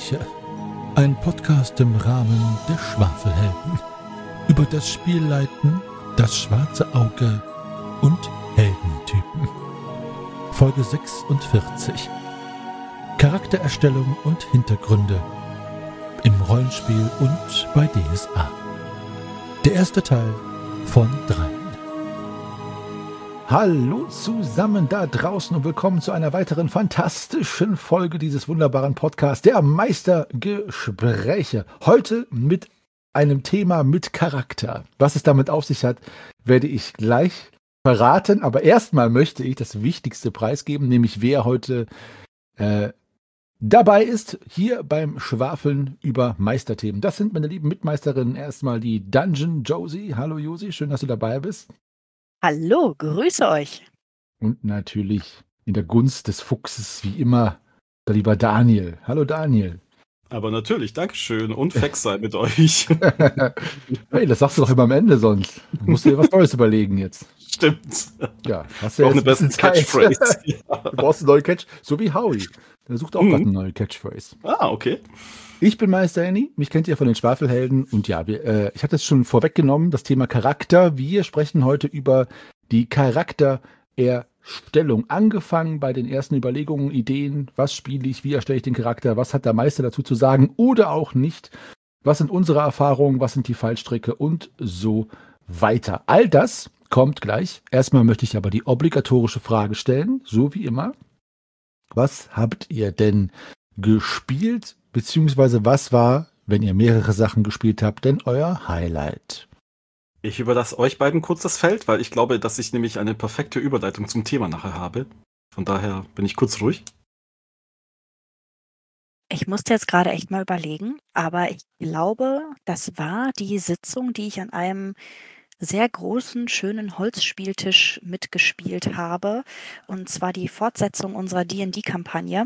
Gespräche. Ein Podcast im Rahmen der Schwafelhelden. Über das Spielleiten, das schwarze Auge und Heldentypen. Folge 46. Charaktererstellung und Hintergründe. Im Rollenspiel und bei DSA. Der erste Teil von 3. Hallo zusammen da draußen und willkommen zu einer weiteren fantastischen Folge dieses wunderbaren Podcasts, der Meistergespräche. Heute mit einem Thema mit Charakter. Was es damit auf sich hat, werde ich gleich verraten. Aber erstmal möchte ich das Wichtigste preisgeben, nämlich wer heute dabei ist, hier beim Schwafeln über Meisterthemen. Das sind meine lieben Mitmeisterinnen. Erstmal die Dungeon Josie. Hallo Josie, schön, dass du dabei bist. Hallo, grüße euch. Und natürlich in der Gunst des Fuchses, wie immer, der lieber Daniel. Hallo Daniel. Aber natürlich, Dankeschön und Fex sein mit euch. Hey, das sagst du doch immer am Ende sonst. Du musst dir was Neues überlegen jetzt. Stimmt. Ja, hast du auch ja eine bessere Catchphrase. Du brauchst eine neue Catch, so wie Howie. Der sucht auch gerade eine neue Catchphrase. Ah, okay. Ich bin Meister Annie, mich kennt ihr von den Schwafelhelden und ja, ich hatte es schon vorweggenommen, das Thema Charakter. Wir sprechen heute über die Charaktererstellung. Angefangen bei den ersten Überlegungen, Ideen, was spiele ich, wie erstelle ich den Charakter, was hat der Meister dazu zu sagen oder auch nicht, was sind unsere Erfahrungen, was sind die Fallstricke und so weiter. All das kommt gleich. Erstmal möchte ich aber die obligatorische Frage stellen, so wie immer. Was habt ihr denn gespielt? Beziehungsweise was war, wenn ihr mehrere Sachen gespielt habt, denn euer Highlight? Ich überlasse euch beiden kurz das Feld, weil ich glaube, dass ich nämlich eine perfekte Überleitung zum Thema nachher habe. Von daher bin ich kurz ruhig. Ich musste jetzt gerade echt mal überlegen, aber ich glaube, das war die Sitzung, die ich an einem sehr großen, schönen Holzspieltisch mitgespielt habe. Und zwar die Fortsetzung unserer D&D-Kampagne.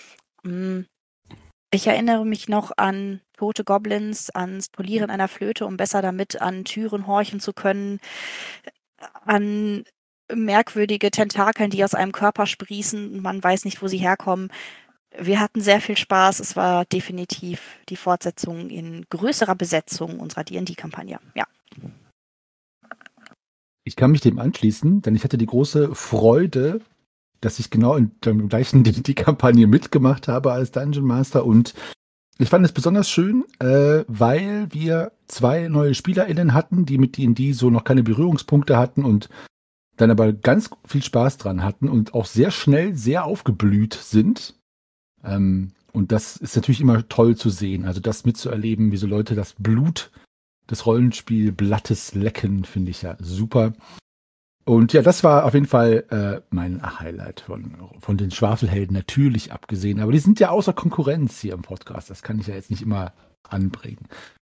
Ich erinnere mich noch an tote Goblins, ans Polieren einer Flöte, um besser damit an Türen horchen zu können, an merkwürdige Tentakeln, die aus einem Körper sprießen, man weiß nicht, wo sie herkommen. Wir hatten sehr viel Spaß. Es war definitiv die Fortsetzung in größerer Besetzung unserer D&D-Kampagne. Ja. Ich kann mich dem anschließen, denn ich hatte die große Freude, dass ich genau in der gleichen D&D-Kampagne mitgemacht habe als Dungeon Master und ich fand es besonders schön, weil wir 2 neue SpielerInnen hatten, die mit D&D so noch keine Berührungspunkte hatten und dann aber ganz viel Spaß dran hatten und auch sehr schnell sehr aufgeblüht sind. Und das ist natürlich immer toll zu sehen, also das mitzuerleben, wie so Leute das Blut des Rollenspielblattes lecken, finde ich ja super. Und ja, das war auf jeden Fall mein Highlight von den Schwafelhelden, natürlich abgesehen. Aber die sind ja außer Konkurrenz hier im Podcast. Das kann ich ja jetzt nicht immer anbringen.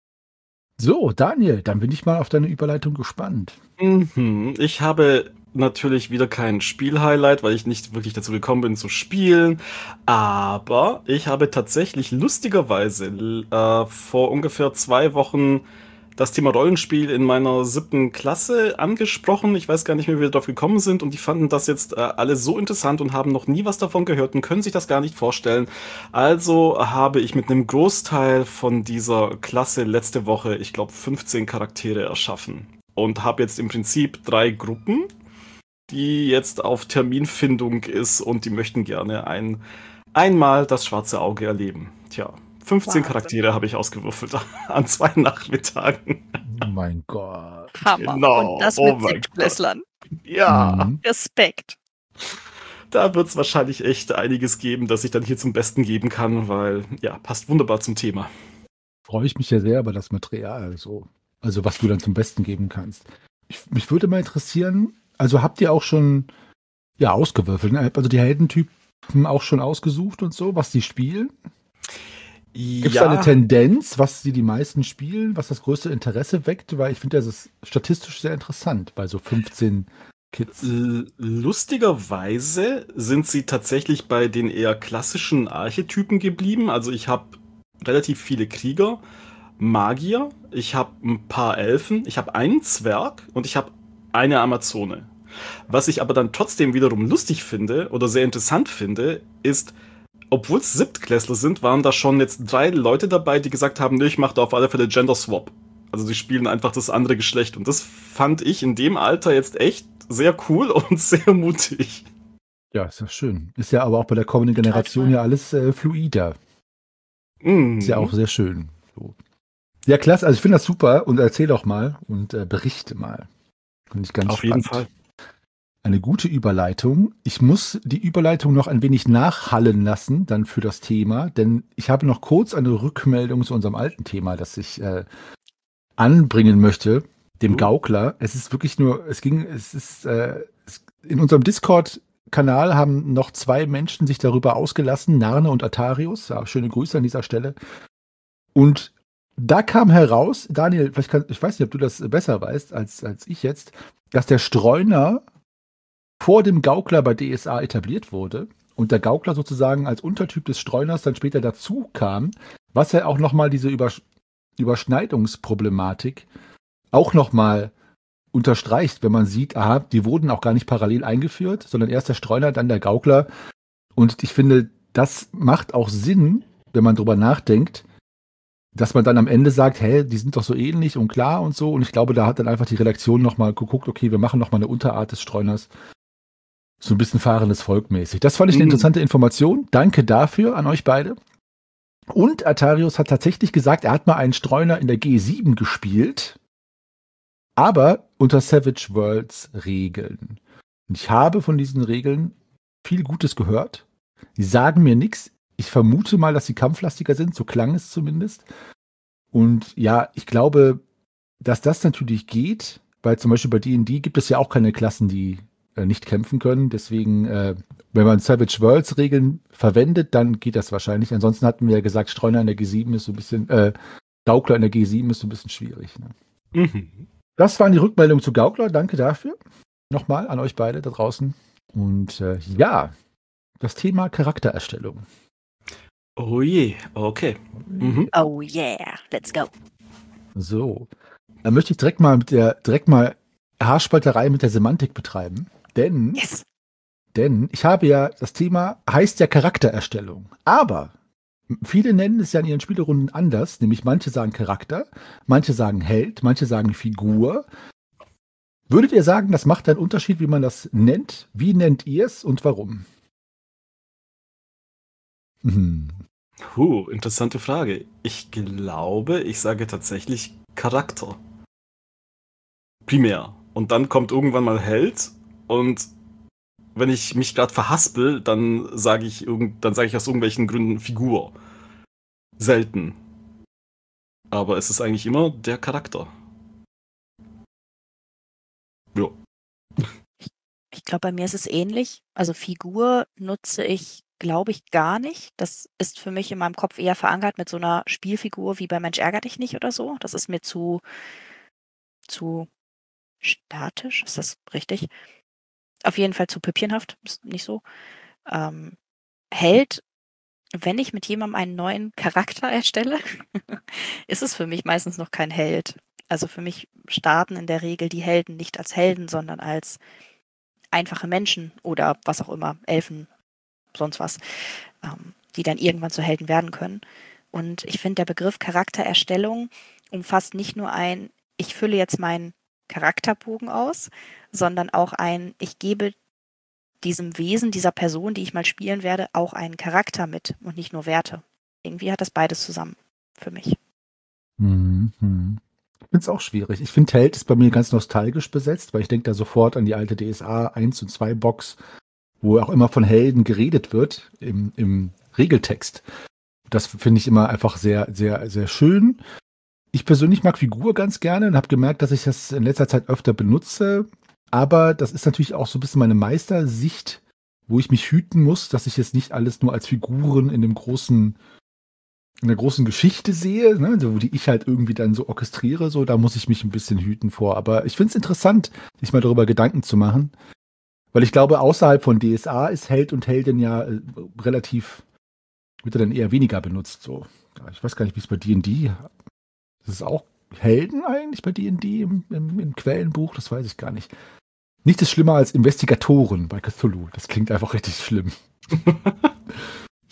So, Daniel, dann bin ich mal auf deine Überleitung gespannt. Ich habe natürlich wieder kein Spiel-Highlight, weil ich nicht wirklich dazu gekommen bin zu spielen. Aber ich habe tatsächlich lustigerweise vor ungefähr 2 Wochen das Thema Rollenspiel in meiner 7. Klasse angesprochen. Ich weiß gar nicht mehr, wie wir darauf gekommen sind. Und die fanden das jetzt alle so interessant und haben noch nie was davon gehört und können sich das gar nicht vorstellen. Also habe ich mit einem Großteil von dieser Klasse letzte Woche, ich glaube, 15 Charaktere erschaffen. Und habe jetzt im Prinzip 3 Gruppen, die jetzt auf Terminfindung ist und die möchten gerne einmal das schwarze Auge erleben. Tja. 15 Charaktere habe ich ausgewürfelt an 2 Nachmittagen. Oh mein Gott. Hammer. Genau. Und das mit 6 Klässlern. Ja. Respekt. Da wird es wahrscheinlich echt einiges geben, das ich dann hier zum Besten geben kann, weil, ja, passt wunderbar zum Thema. Freue ich mich ja sehr über das Material, also was du dann zum Besten geben kannst. Mich würde mal interessieren, also habt ihr auch schon ausgewürfelt, ne? Also die Heldentypen auch schon ausgesucht und so, was die spielen? Gibt es da eine Tendenz, was die meisten spielen, was das größte Interesse weckt? Weil ich finde, das ist statistisch sehr interessant bei so 15 Kids. Lustigerweise sind sie tatsächlich bei den eher klassischen Archetypen geblieben. Also ich habe relativ viele Krieger, Magier, ich habe ein paar Elfen, ich habe einen Zwerg und ich habe eine Amazone. Was ich aber dann trotzdem wiederum lustig finde oder sehr interessant finde, ist obwohl es Siebtklässler sind, waren da schon jetzt 3 Leute dabei, die gesagt haben, nee, ich mache da auf alle Fälle Gender Swap. Also sie spielen einfach das andere Geschlecht. Und das fand ich in dem Alter jetzt echt sehr cool und sehr mutig. Ja, ist ja schön. Ist ja aber auch bei der kommenden Generation toll. ja alles fluider. Mhm. Ist ja auch sehr schön. So. Ja, klasse. Also ich finde das super und erzähl doch mal und berichte mal. Finde ich ganz Auf spannend. jeden Fall. Eine gute Überleitung. Ich muss die Überleitung noch ein wenig nachhallen lassen, dann für das Thema, denn ich habe noch kurz eine Rückmeldung zu unserem alten Thema, das ich anbringen möchte, dem Gaukler. Es ist wirklich nur, in unserem Discord-Kanal haben noch 2 Menschen sich darüber ausgelassen, Narne und Atarius. Ja, schöne Grüße an dieser Stelle. Und da kam heraus, Daniel, ich weiß nicht, ob du das besser weißt als ich jetzt, dass der Streuner vor dem Gaukler bei DSA etabliert wurde und der Gaukler sozusagen als Untertyp des Streuners dann später dazu kam, was ja auch nochmal diese Überschneidungsproblematik auch nochmal unterstreicht, wenn man sieht, aha, die wurden auch gar nicht parallel eingeführt, sondern erst der Streuner, dann der Gaukler. Und ich finde, das macht auch Sinn, wenn man drüber nachdenkt, dass man dann am Ende sagt, hä, die sind doch so ähnlich und klar und so. Und ich glaube, da hat dann einfach die Redaktion nochmal geguckt, okay, wir machen nochmal eine Unterart des Streuners. So ein bisschen fahrendes Volk mäßig. Das fand ich eine interessante Information. Danke dafür an euch beide. Und Atarius hat tatsächlich gesagt, er hat mal einen Streuner in der G7 gespielt, aber unter Savage Worlds Regeln. Und ich habe von diesen Regeln viel Gutes gehört. Die sagen mir nichts. Ich vermute mal, dass sie kampflastiger sind, so klang es zumindest. Und ja, ich glaube, dass das natürlich geht, weil zum Beispiel bei D&D gibt es ja auch keine Klassen, die nicht kämpfen können. Deswegen, wenn man Savage Worlds Regeln verwendet, dann geht das wahrscheinlich. Ansonsten hatten wir ja gesagt, Streuner in der G7 ist so ein bisschen, Gaukler in der G7 ist so ein bisschen schwierig. Ne? Mhm. Das waren die Rückmeldungen zu Gaukler. Danke dafür. Nochmal an euch beide da draußen. Und ja, das Thema Charaktererstellung. Oh je, okay. Mhm. Oh yeah, let's go. So, dann möchte ich direkt mal Haarspalterei mit der Semantik betreiben. Denn Yes. ich habe ja, das Thema heißt ja Charaktererstellung. Aber viele nennen es ja in ihren Spielerunden anders, nämlich manche sagen Charakter, manche sagen Held, manche sagen Figur. Würdet ihr sagen, das macht einen Unterschied, wie man das nennt? Wie nennt ihr es und warum? Interessante Frage. Ich glaube, ich sage tatsächlich Charakter. Primär. Und dann kommt irgendwann mal Held und wenn ich mich gerade verhaspel, dann sage ich aus irgendwelchen Gründen Figur. Selten. Aber es ist eigentlich immer der Charakter. Ja. Ich glaube, bei mir ist es ähnlich. Also Figur nutze ich, glaube ich, gar nicht. Das ist für mich in meinem Kopf eher verankert mit so einer Spielfigur wie bei Mensch ärger dich nicht oder so. Das ist mir zu statisch, ist das richtig? Auf jeden Fall zu püppchenhaft, ist nicht so. Held, wenn ich mit jemandem einen neuen Charakter erstelle, ist es für mich meistens noch kein Held. Also für mich starten in der Regel die Helden nicht als Helden, sondern als einfache Menschen oder was auch immer, Elfen, sonst was, die dann irgendwann zu Helden werden können. Und ich finde, der Begriff Charaktererstellung umfasst nicht nur ich fülle jetzt meinen Charakterbogen aus, sondern auch ich gebe diesem Wesen, dieser Person, die ich mal spielen werde, auch einen Charakter mit und nicht nur Werte. Irgendwie hat das beides zusammen für mich. Ich finde es auch schwierig. Ich finde, Held ist bei mir ganz nostalgisch besetzt, weil ich denke da sofort an die alte DSA 1 und 2 Box, wo auch immer von Helden geredet wird im Regeltext. Das finde ich immer einfach sehr, sehr, sehr schön. Ich persönlich mag Figur ganz gerne und habe gemerkt, dass ich das in letzter Zeit öfter benutze. Aber das ist natürlich auch so ein bisschen meine Meistersicht, wo ich mich hüten muss, dass ich jetzt nicht alles nur als Figuren in der großen Geschichte sehe, ne, wo die ich halt irgendwie dann so orchestriere, so, da muss ich mich ein bisschen hüten vor. Aber ich finde es interessant, sich mal darüber Gedanken zu machen. Weil ich glaube, außerhalb von DSA ist Held und Heldin ja wird er dann eher weniger benutzt. So. Ich weiß gar nicht, wie es bei D&D ist. Es auch Helden eigentlich bei D&D im Quellenbuch? Das weiß ich gar nicht. Nichts ist schlimmer als Investigatoren bei Cthulhu. Das klingt einfach richtig schlimm.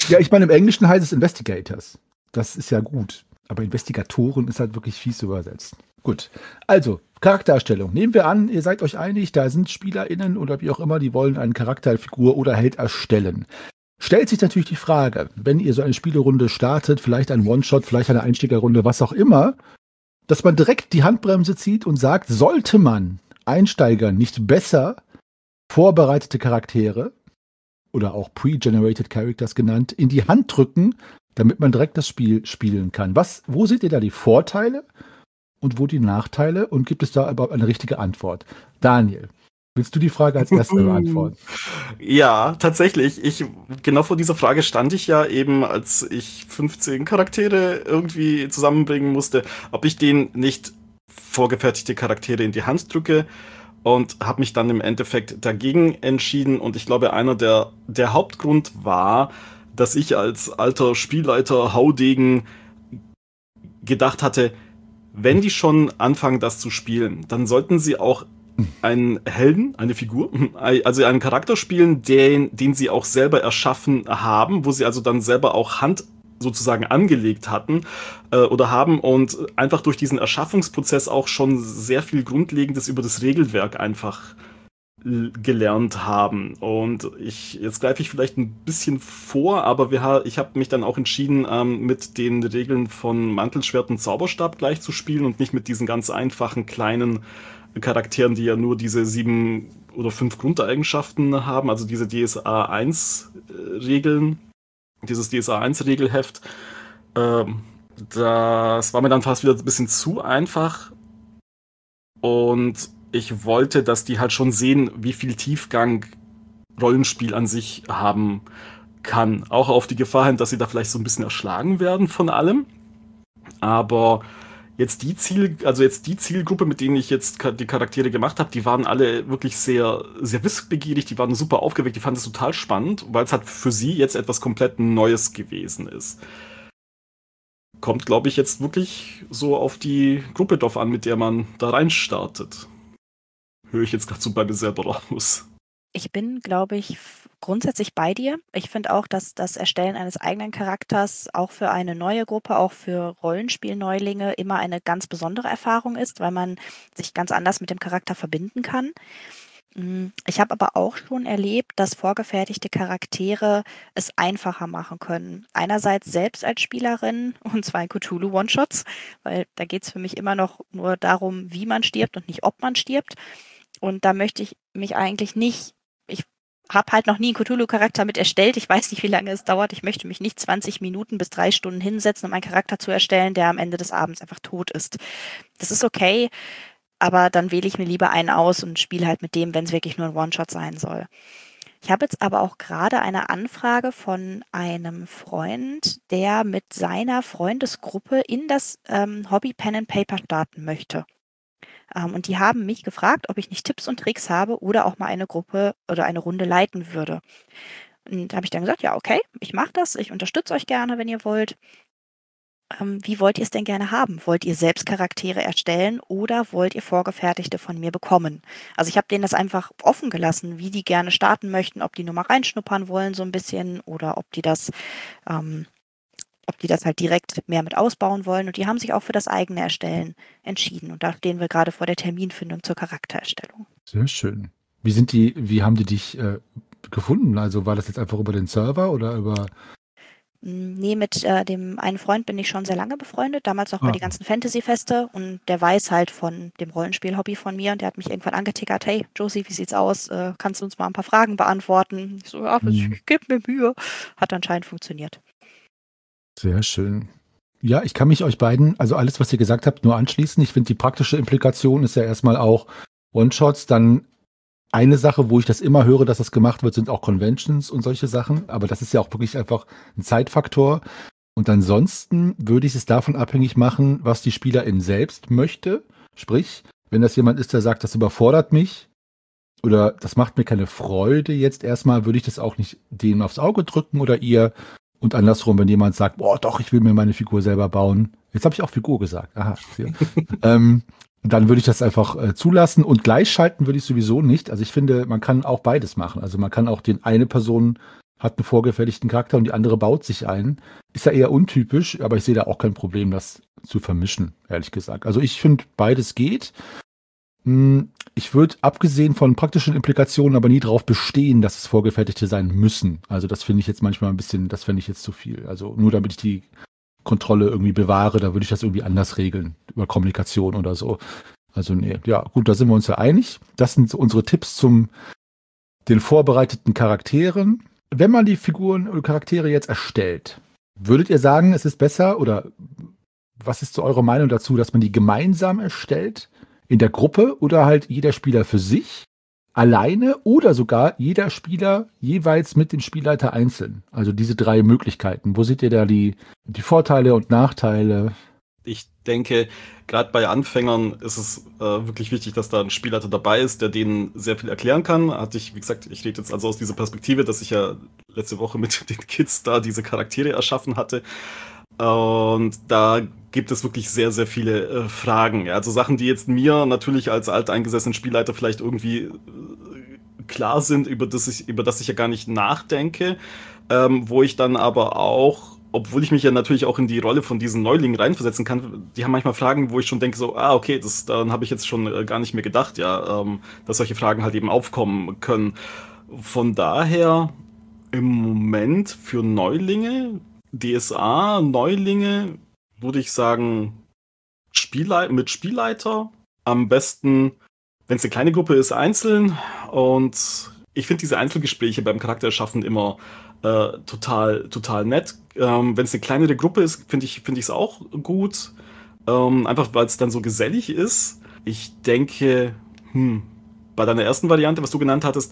Ja, ich meine, im Englischen heißt es Investigators. Das ist ja gut. Aber Investigatoren ist halt wirklich fies übersetzt. Gut. Also, Charaktererstellung. Nehmen wir an, ihr seid euch einig, da sind SpielerInnen oder wie auch immer, die wollen einen Charakter, Figur oder Held erstellen. Stellt sich natürlich die Frage, wenn ihr so eine Spielerunde startet, vielleicht ein One-Shot, vielleicht eine Einsteigerrunde, was auch immer, dass man direkt die Handbremse zieht und sagt, sollte man Einsteigern nicht besser vorbereitete Charaktere oder auch Pre-Generated Characters genannt, in die Hand drücken, damit man direkt das Spiel spielen kann. Wo seht ihr da die Vorteile und wo die Nachteile? Und gibt es da überhaupt eine richtige Antwort? Daniel, willst du die Frage als Erster beantworten? Ja, tatsächlich. Genau vor dieser Frage stand ich ja eben, als ich 15 Charaktere irgendwie zusammenbringen musste, ob ich denen nicht vorgefertigte Charaktere in die Hand drücke, und habe mich dann im Endeffekt dagegen entschieden. Und ich glaube, einer der Hauptgrund war, dass ich als alter Spielleiter Haudegen gedacht hatte, wenn die schon anfangen, das zu spielen, dann sollten sie auch einen Helden, eine Figur, also einen Charakter spielen, den sie auch selber erschaffen haben, wo sie also dann selber auch Hand sozusagen angelegt hatten oder haben und einfach durch diesen Erschaffungsprozess auch schon sehr viel Grundlegendes über das Regelwerk einfach gelernt haben. Und jetzt greife ich vielleicht ein bisschen vor, aber ich habe mich dann auch entschieden, mit den Regeln von Mantelschwert und Zauberstab gleich zu spielen und nicht mit diesen ganz einfachen kleinen Charakteren, die ja nur diese 7 oder 5 Grundeigenschaften haben, also diese DSA 1 Regeln, dieses DSA 1 Regelheft. Das war mir dann fast wieder ein bisschen zu einfach. Und ich wollte, dass die halt schon sehen, wie viel Tiefgang Rollenspiel an sich haben kann. Auch auf die Gefahr hin, dass sie da vielleicht so ein bisschen erschlagen werden von allem. Aber jetzt die Zielgruppe, mit denen ich jetzt die Charaktere gemacht habe, die waren alle wirklich sehr, sehr wissbegierig, die waren super aufgeweckt, die fanden es total spannend, weil es halt für sie jetzt etwas komplett Neues gewesen ist. Kommt, glaube ich, jetzt wirklich so auf die Gruppe drauf an, mit der man da reinstartet. Höre ich jetzt gerade so bei mir selber raus. Ich bin, glaube ich, grundsätzlich bei dir. Ich finde auch, dass das Erstellen eines eigenen Charakters auch für eine neue Gruppe, auch für Rollenspielneulinge immer eine ganz besondere Erfahrung ist, weil man sich ganz anders mit dem Charakter verbinden kann. Ich habe aber auch schon erlebt, dass vorgefertigte Charaktere es einfacher machen können. Einerseits selbst als Spielerin und zwar in Cthulhu One-Shots, weil da geht es für mich immer noch nur darum, wie man stirbt und nicht, ob man stirbt. Und da möchte ich mich eigentlich nicht, ich habe halt noch nie einen Cthulhu-Charakter mit erstellt. Ich weiß nicht, wie lange es dauert. Ich möchte mich nicht 20 Minuten bis 3 Stunden hinsetzen, um einen Charakter zu erstellen, der am Ende des Abends einfach tot ist. Das ist okay, aber dann wähle ich mir lieber einen aus und spiele halt mit dem, wenn es wirklich nur ein One-Shot sein soll. Ich habe jetzt aber auch gerade eine Anfrage von einem Freund, der mit seiner Freundesgruppe in das Hobby Pen and Paper starten möchte. Und die haben mich gefragt, ob ich nicht Tipps und Tricks habe oder auch mal eine Gruppe oder eine Runde leiten würde. Und da habe ich dann gesagt, ja, okay, ich mache das, ich unterstütze euch gerne, wenn ihr wollt. Wie wollt ihr es denn gerne haben? Wollt ihr selbst Charaktere erstellen oder wollt ihr vorgefertigte von mir bekommen? Also ich habe denen das einfach offen gelassen, wie die gerne starten möchten, ob die nur mal reinschnuppern wollen so ein bisschen oder ob die das halt direkt mehr mit ausbauen wollen. Und die haben sich auch für das eigene Erstellen entschieden. Und da stehen wir gerade vor der Terminfindung zur Charaktererstellung. Sehr schön. Wie haben die dich gefunden? Also war das jetzt einfach über den Server oder über... Nee, mit dem einen Freund bin ich schon sehr lange befreundet, damals noch bei die ganzen Fantasy-Feste und der weiß halt von dem Rollenspiel-Hobby von mir und der hat mich irgendwann angetickert, hey Josie, wie sieht's aus? Kannst du uns mal ein paar Fragen beantworten? Ich so, ja, ich gebe mir Mühe. Hat anscheinend funktioniert. Sehr schön. Ja, ich kann mich euch beiden, also alles, was ihr gesagt habt, nur anschließen. Ich finde, die praktische Implikation ist ja erstmal auch One-Shots, dann eine Sache, wo ich das immer höre, dass das gemacht wird, sind auch Conventions und solche Sachen. Aber das ist ja auch wirklich einfach ein Zeitfaktor. Und ansonsten würde ich es davon abhängig machen, was die Spielerin selbst möchte. Sprich, wenn das jemand ist, der sagt, das überfordert mich oder das macht mir keine Freude jetzt erstmal, würde ich das auch nicht denen aufs Auge drücken oder ihr. Und andersrum, wenn jemand sagt, boah, doch, ich will mir meine Figur selber bauen. Jetzt habe ich auch Figur gesagt. Aha. Dann würde ich das einfach zulassen und gleichschalten würde ich sowieso nicht. Also ich finde, man kann auch beides machen. Also man kann auch eine Person hat einen vorgefertigten Charakter und die andere baut sich ein. Ist ja eher untypisch, aber ich sehe da auch kein Problem, das zu vermischen, ehrlich gesagt. Also ich finde, beides geht. Ich würde, abgesehen von praktischen Implikationen, aber nie darauf bestehen, dass es vorgefertigte sein müssen. Also das finde ich jetzt manchmal ein bisschen, das fände ich jetzt zu viel. Also nur damit ich die Kontrolle irgendwie bewahre, da würde ich das irgendwie anders regeln, über Kommunikation oder so. Also nee, ja gut, da sind wir uns ja einig. Das sind so unsere Tipps zum den vorbereiteten Charakteren. Wenn man die Figuren oder Charaktere jetzt erstellt, würdet ihr sagen, es ist besser oder was ist so eure Meinung dazu, dass man die gemeinsam erstellt in der Gruppe oder halt jeder Spieler für sich, alleine oder sogar jeder Spieler jeweils mit dem Spielleiter einzeln? Also diese 3 Möglichkeiten. Wo seht ihr da die Vorteile und Nachteile? Ich denke, gerade bei Anfängern ist es wirklich wichtig, dass da ein Spielleiter dabei ist, der denen sehr viel erklären kann. Wie gesagt, ich rede jetzt also aus dieser Perspektive, dass ich ja letzte Woche mit den Kids da diese Charaktere erschaffen hatte. Und da gibt es wirklich sehr, sehr viele Fragen. Ja, also Sachen, die jetzt mir natürlich als alteingesessenen Spielleiter vielleicht irgendwie klar sind, über das ich ja gar nicht nachdenke, wo ich dann aber auch, obwohl ich mich ja natürlich auch in die Rolle von diesen Neulingen reinversetzen kann, die haben manchmal Fragen, wo ich schon denke so, okay, daran habe ich jetzt schon gar nicht mehr gedacht, ja, dass solche Fragen halt eben aufkommen können. Von daher im Moment für Neulinge, DSA-Neulinge, würde ich sagen, mit Spielleiter. Am besten, wenn es eine kleine Gruppe ist, einzeln. Und ich finde diese Einzelgespräche beim Charaktererschaffen immer total nett. Wenn es eine kleinere Gruppe ist, finde ich es auch gut. Einfach weil es dann so gesellig ist. Ich denke, bei deiner ersten Variante, was du genannt hattest,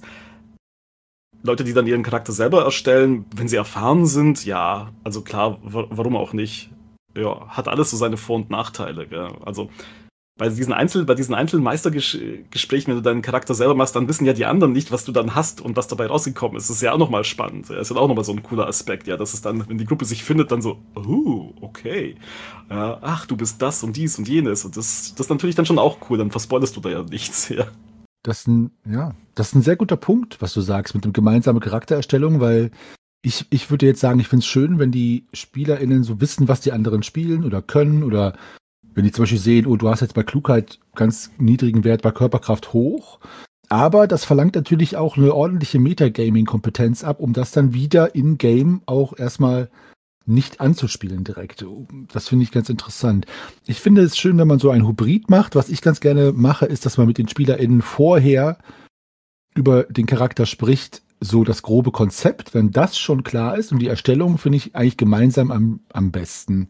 Leute, die dann ihren Charakter selber erstellen, wenn sie erfahren sind, ja, also klar, warum auch nicht? Ja, hat alles so seine Vor- und Nachteile. Gell? Also bei diesen einzelnen Meistergesprächen, wenn du deinen Charakter selber machst, dann wissen ja die anderen nicht, was du dann hast und was dabei rausgekommen ist. Das ist ja auch nochmal spannend. Das ist ja auch nochmal so ein cooler Aspekt, ja, dass es dann, wenn die Gruppe sich findet, dann so, okay. Ach, du bist das und dies und jenes. Und das ist natürlich dann schon auch cool, dann verspoilerst du da ja nichts, ja. Das ist ein sehr guter Punkt, was du sagst mit dem gemeinsamen Charaktererstellung, weil ich würde jetzt sagen, ich finde es schön, wenn die SpielerInnen so wissen, was die anderen spielen oder können oder wenn die zum Beispiel sehen, oh, du hast jetzt bei Klugheit ganz niedrigen Wert, bei Körperkraft hoch. Aber das verlangt natürlich auch eine ordentliche Metagaming-Kompetenz ab, um das dann wieder in-game auch erstmal nicht anzuspielen direkt. Das finde ich ganz interessant. Ich finde es schön, wenn man so ein Hybrid macht. Was ich ganz gerne mache, ist, dass man mit den SpielerInnen vorher über den Charakter spricht, so das grobe Konzept. Wenn das schon klar ist und die Erstellung finde ich eigentlich gemeinsam am besten.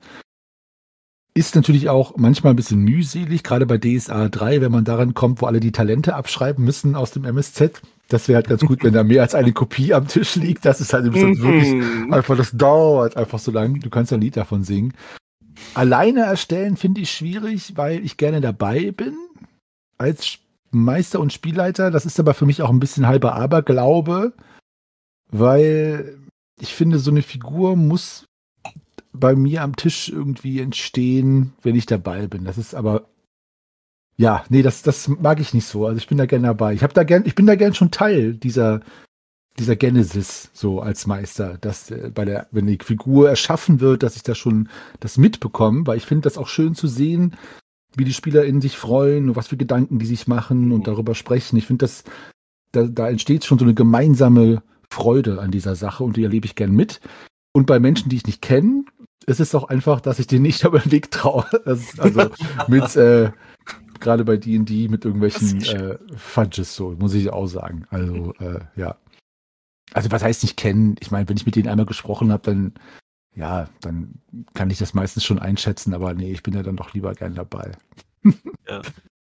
Ist natürlich auch manchmal ein bisschen mühselig, gerade bei DSA 3, wenn man daran kommt, wo alle die Talente abschreiben müssen aus dem MSZ. Das wäre halt ganz gut, wenn da mehr als eine Kopie am Tisch liegt. Das ist halt wirklich einfach, das dauert einfach so lang. Du kannst ja ein Lied davon singen. Alleine erstellen finde ich schwierig, weil ich gerne dabei bin als Meister und Spielleiter. Das ist aber für mich auch ein bisschen halber Aberglaube, weil ich finde, so eine Figur muss bei mir am Tisch irgendwie entstehen, wenn ich dabei bin. Das ist aber, ja, nee, das mag ich nicht so. Also ich bin da gerne dabei. Ich bin da gern schon Teil dieser Genesis so als Meister, dass wenn die Figur erschaffen wird, dass ich da schon das mitbekomme, weil ich finde das auch schön zu sehen, wie die SpielerInnen sich freuen und was für Gedanken die sich machen und darüber sprechen. Ich finde, da entsteht schon so eine gemeinsame Freude an dieser Sache und die erlebe ich gern mit. Und bei Menschen, die ich nicht kenne, ist es auch einfach, dass ich denen nicht über den Weg traue. Also mit gerade bei D&D mit irgendwelchen Fudges, so muss ich auch sagen. Also ja. Also was heißt nicht kennen? Ich meine, wenn ich mit denen einmal gesprochen habe, dann kann ich das meistens schon einschätzen, aber nee, ich bin ja dann doch lieber gern dabei. Ja.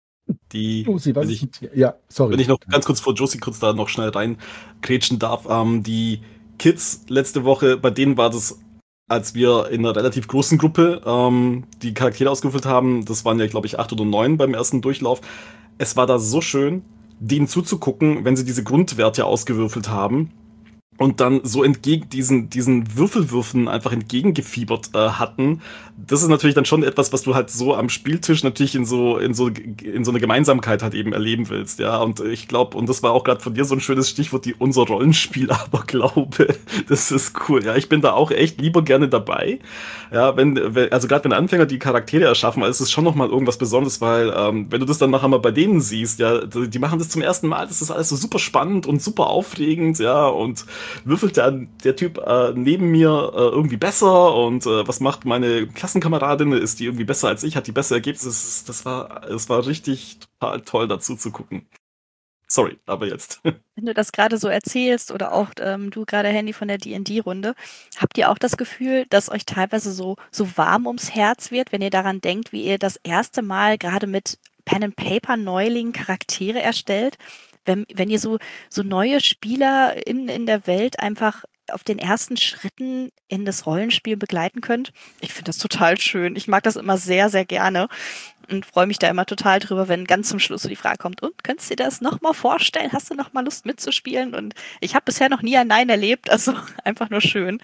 Sorry. Wenn ich noch ganz kurz vor Josie kurz da noch schnell reingrätschen darf, die Kids letzte Woche, bei denen war das, als wir in einer relativ großen Gruppe die Charaktere ausgewürfelt haben, das waren ja, glaube ich, 8 oder 9 beim ersten Durchlauf. Es war da so schön, denen zuzugucken, wenn sie diese Grundwerte ausgewürfelt haben. und dann so entgegen diesen Würfelwürfen einfach entgegengefiebert hatten. Das ist natürlich dann schon etwas, was du halt so am Spieltisch natürlich in so eine Gemeinsamkeit halt eben erleben willst, ja. Und ich glaube, und das war auch gerade von dir so ein schönes Stichwort, unser Rollenspiel, aber glaube, das ist cool. Ja, ich bin da auch echt lieber gerne dabei. Ja, also gerade wenn Anfänger die Charaktere erschaffen, ist es schon nochmal irgendwas Besonderes, weil wenn du das dann nachher mal bei denen siehst, ja, die machen das zum ersten Mal, das ist alles so super spannend und super aufregend, ja, und würfelt der Typ neben mir irgendwie besser und was macht meine Klassenkameradin? Ist die irgendwie besser als ich? Hat die bessere Ergebnisse? Das war richtig total toll dazu zu gucken. Sorry, aber jetzt. Wenn du das gerade so erzählst oder auch du gerade, Handy, von der D&D-Runde, habt ihr auch das Gefühl, dass euch teilweise so warm ums Herz wird, wenn ihr daran denkt, wie ihr das erste Mal gerade mit Pen-and-Paper-Neulingen Charaktere erstellt? Wenn ihr so neue Spieler in der Welt einfach auf den ersten Schritten in das Rollenspiel begleiten könnt? Ich finde das total schön. Ich mag das immer sehr, sehr gerne und freue mich da immer total drüber, wenn ganz zum Schluss so die Frage kommt, und könntest du dir das nochmal vorstellen? Hast du nochmal Lust mitzuspielen? Und ich habe bisher noch nie ein Nein erlebt, also einfach nur schön.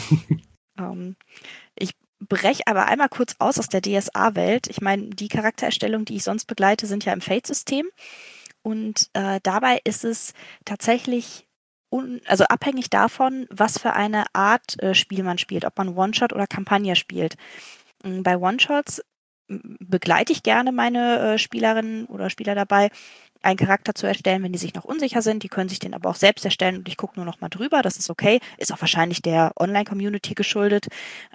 Ich breche aber einmal kurz aus der DSA-Welt. Ich meine, die Charaktererstellung, die ich sonst begleite, sind ja im Fate-System. Und dabei ist es tatsächlich also abhängig davon, was für eine Art Spiel man spielt, ob man One-Shot oder Kampagne spielt. Bei One-Shots begleite ich gerne meine Spielerinnen oder Spieler dabei, einen Charakter zu erstellen, wenn die sich noch unsicher sind. Die können sich den aber auch selbst erstellen und ich gucke nur noch mal drüber. Das ist okay. Ist auch wahrscheinlich der Online-Community geschuldet.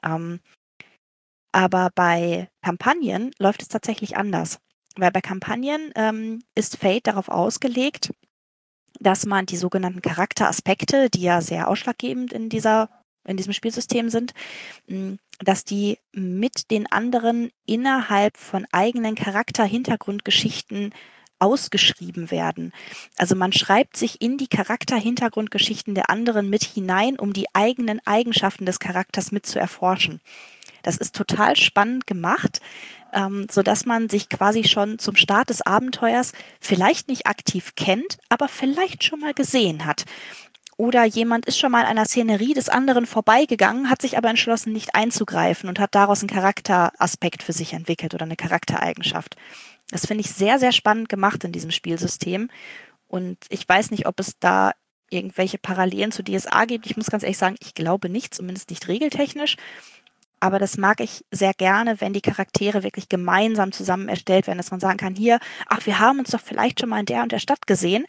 Aber bei Kampagnen läuft es tatsächlich anders. Weil bei Kampagnen ist Fate darauf ausgelegt, dass man die sogenannten Charakteraspekte, die ja sehr ausschlaggebend in diesem Spielsystem sind, dass die mit den anderen innerhalb von eigenen Charakter-Hintergrundgeschichten ausgeschrieben werden. Also man schreibt sich in die Charakter-Hintergrundgeschichten der anderen mit hinein, um die eigenen Eigenschaften des Charakters mit zu erforschen. Das ist total spannend gemacht, sodass man sich quasi schon zum Start des Abenteuers vielleicht nicht aktiv kennt, aber vielleicht schon mal gesehen hat. Oder jemand ist schon mal an einer Szenerie des anderen vorbeigegangen, hat sich aber entschlossen, nicht einzugreifen und hat daraus einen Charakteraspekt für sich entwickelt oder eine Charaktereigenschaft. Das finde ich sehr, sehr spannend gemacht in diesem Spielsystem. Und ich weiß nicht, ob es da irgendwelche Parallelen zu DSA gibt. Ich muss ganz ehrlich sagen, ich glaube nicht, zumindest nicht regeltechnisch. Aber das mag ich sehr gerne, wenn die Charaktere wirklich gemeinsam zusammen erstellt werden, dass man sagen kann, hier, wir haben uns doch vielleicht schon mal in der und der Stadt gesehen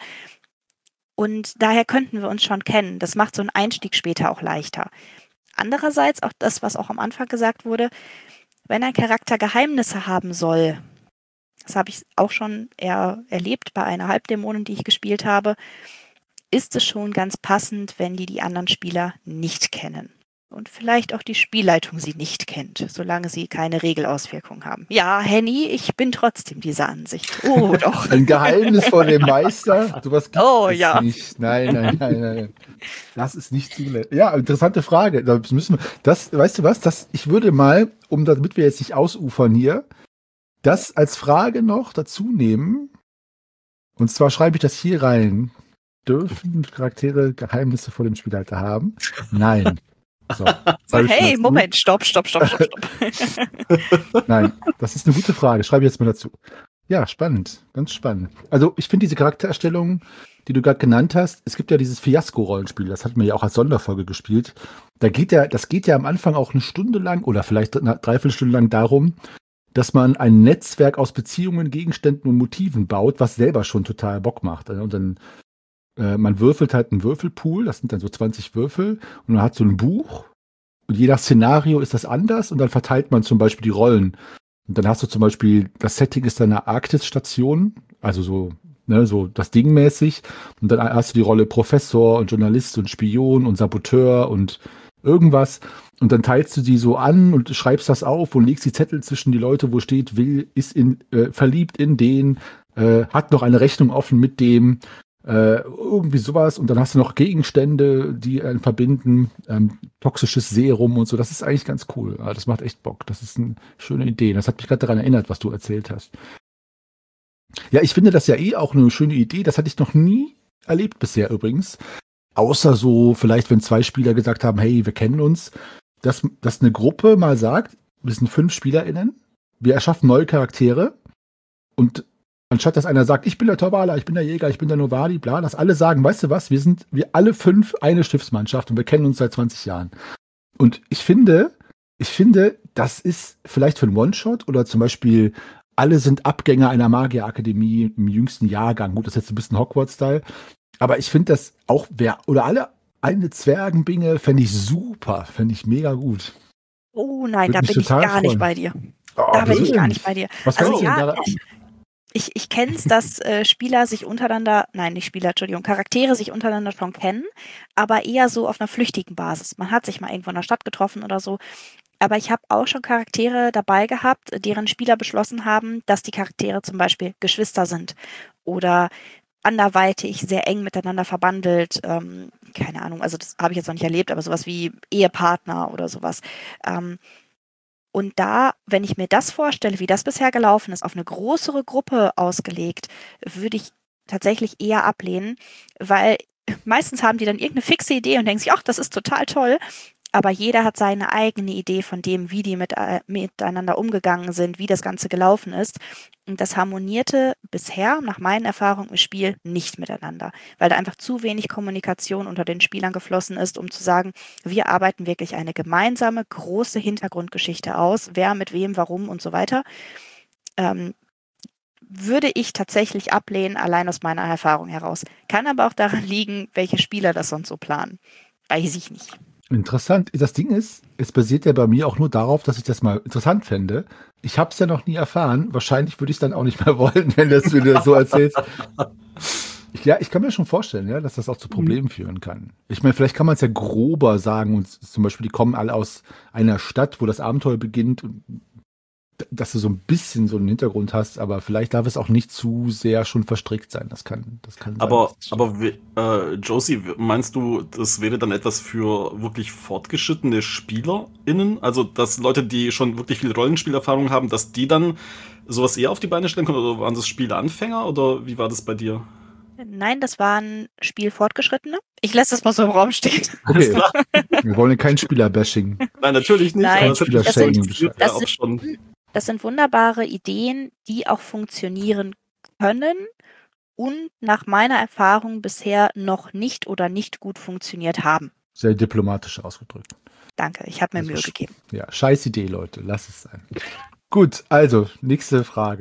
und daher könnten wir uns schon kennen. Das macht so einen Einstieg später auch leichter. Andererseits auch das, was auch am Anfang gesagt wurde, wenn ein Charakter Geheimnisse haben soll, das habe ich auch schon eher erlebt bei einer Halbdämonin, die ich gespielt habe, ist es schon ganz passend, wenn die anderen Spieler nicht kennen. Und vielleicht auch die Spielleitung sie nicht kennt, solange sie keine Regelauswirkungen haben. Ja, Henny, ich bin trotzdem dieser Ansicht. Oh, doch. Ein Geheimnis vor dem Meister? Sowas gibt es ja. nicht. Nein. Das ist nicht zulässig. Ja, interessante Frage. Weißt du was? Ich würde mal, damit wir jetzt nicht ausufern hier, das als Frage noch dazu nehmen. Und zwar schreibe ich das hier rein. Dürfen Charaktere Geheimnisse vor dem Spielleiter haben? Nein. So, hey, Moment, stopp. Nein, das ist eine gute Frage. Schreibe ich jetzt mal dazu. Ja, spannend, ganz spannend. Also ich finde diese Charaktererstellung, die du gerade genannt hast, es gibt ja dieses Fiasko-Rollenspiel, das hatten wir ja auch als Sonderfolge gespielt. Das geht ja am Anfang auch eine Stunde lang oder vielleicht eine Dreiviertelstunde lang darum, dass man ein Netzwerk aus Beziehungen, Gegenständen und Motiven baut, was selber schon total Bock macht. Und dann man würfelt halt einen Würfelpool, das sind dann so 20 Würfel und man hat so ein Buch und je nach Szenario ist das anders und dann verteilt man zum Beispiel die Rollen. Und dann hast du zum Beispiel, das Setting ist dann eine Arktis-Station, also so das Ding mäßig und dann hast du die Rolle Professor und Journalist und Spion und Saboteur und irgendwas und dann teilst du die so an und schreibst das auf und legst die Zettel zwischen die Leute, wo steht, ist verliebt in den, hat noch eine Rechnung offen mit dem, irgendwie sowas und dann hast du noch Gegenstände, die verbinden, toxisches Serum und so, das ist eigentlich ganz cool. Das macht echt Bock, das ist eine schöne Idee. Das hat mich gerade daran erinnert, was du erzählt hast. Ja, ich finde das ja auch eine schöne Idee, das hatte ich noch nie erlebt bisher übrigens, außer so vielleicht, wenn 2 Spieler gesagt haben, hey, wir kennen uns, dass eine Gruppe mal sagt, wir sind 5 SpielerInnen, wir erschaffen neue Charaktere und anstatt dass einer sagt, ich bin der Torwaler, ich bin der Jäger, ich bin der Novadi, bla, dass alle sagen, weißt du was, wir alle 5 eine Schiffsmannschaft und wir kennen uns seit 20 Jahren. Und ich finde, das ist vielleicht für einen One-Shot oder zum Beispiel alle sind Abgänger einer Magierakademie im jüngsten Jahrgang. Gut, das ist jetzt ein bisschen Hogwarts-Style. Aber ich finde das auch, oder alle eine Zwergenbinge fände ich super, fände ich mega gut. Oh nein, Würde da mich bin ich total gar nicht freuen. bei dir. Oh, Da bin ich wieso gar denn? nicht bei dir. Was Also kannst du denn ja, da? ich kenne es, dass Spieler sich untereinander, nein, nicht Spieler, Entschuldigung, Charaktere sich untereinander schon kennen, aber eher so auf einer flüchtigen Basis. Man hat sich mal irgendwo in der Stadt getroffen oder so. Aber ich habe auch schon Charaktere dabei gehabt, deren Spieler beschlossen haben, dass die Charaktere zum Beispiel Geschwister sind oder anderweitig sehr eng miteinander verbandelt. Keine Ahnung, also das habe ich jetzt noch nicht erlebt, aber sowas wie Ehepartner oder sowas. Und da, wenn ich mir das vorstelle, wie das bisher gelaufen ist, auf eine größere Gruppe ausgelegt, würde ich tatsächlich eher ablehnen, weil meistens haben die dann irgendeine fixe Idee und denken sich, ach, das ist total toll. Aber jeder hat seine eigene Idee von dem, wie die miteinander umgegangen sind, wie das Ganze gelaufen ist. Und das harmonierte bisher, nach meinen Erfahrungen im Spiel, nicht miteinander, weil da einfach zu wenig Kommunikation unter den Spielern geflossen ist, um zu sagen, wir arbeiten wirklich eine gemeinsame, große Hintergrundgeschichte aus, wer mit wem, warum und so weiter. Würde ich tatsächlich ablehnen, allein aus meiner Erfahrung heraus. Kann aber auch daran liegen, welche Spieler das sonst so planen. Weiß ich nicht. Interessant. Das Ding ist, es basiert ja bei mir auch nur darauf, dass ich das mal interessant fände. Ich habe es ja noch nie erfahren. Wahrscheinlich würde ich es dann auch nicht mehr wollen, wenn du das so erzählst. Ich kann mir schon vorstellen, ja, dass das auch zu Problemen führen kann. Ich meine, vielleicht kann man es ja grober sagen und zum Beispiel, die kommen alle aus einer Stadt, wo das Abenteuer beginnt, und dass du so ein bisschen so einen Hintergrund hast, aber vielleicht darf es auch nicht zu sehr schon verstrickt sein. Das kann sein. Aber Josie, meinst du, das wäre dann etwas für wirklich fortgeschrittene SpielerInnen? Also, dass Leute, die schon wirklich viel Rollenspielerfahrung haben, dass die dann sowas eher auf die Beine stellen können? Oder waren das Spieleanfänger? Oder wie war das bei dir? Nein, das waren Spielfortgeschrittene. Ich lasse das mal so im Raum stehen. Okay, wir wollen ja kein Spieler-Bashing. Nein, natürlich nicht. Nein, aber es hat mich das interessiert, das ja, auch schon. Das sind wunderbare Ideen, die auch funktionieren können und nach meiner Erfahrung bisher noch nicht oder nicht gut funktioniert haben. Sehr diplomatisch ausgedrückt. Danke, ich habe mir Also Mühe gegeben. Ja, scheiß Idee, Leute. Lass es sein. Gut, also, nächste Frage.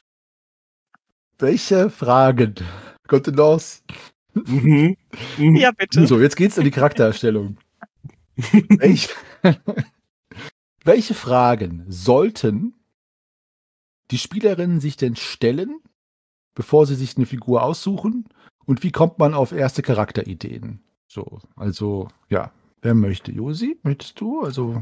Welche Fragen? Kontenance. Mhm. Ja, bitte. So, jetzt geht's in die Charaktererstellung. Welche Fragen sollten die Spielerinnen sich denn stellen, bevor sie sich eine Figur aussuchen? Und wie kommt man auf erste Charakterideen? So, also, ja. Wer möchte? Josi, möchtest du? Also.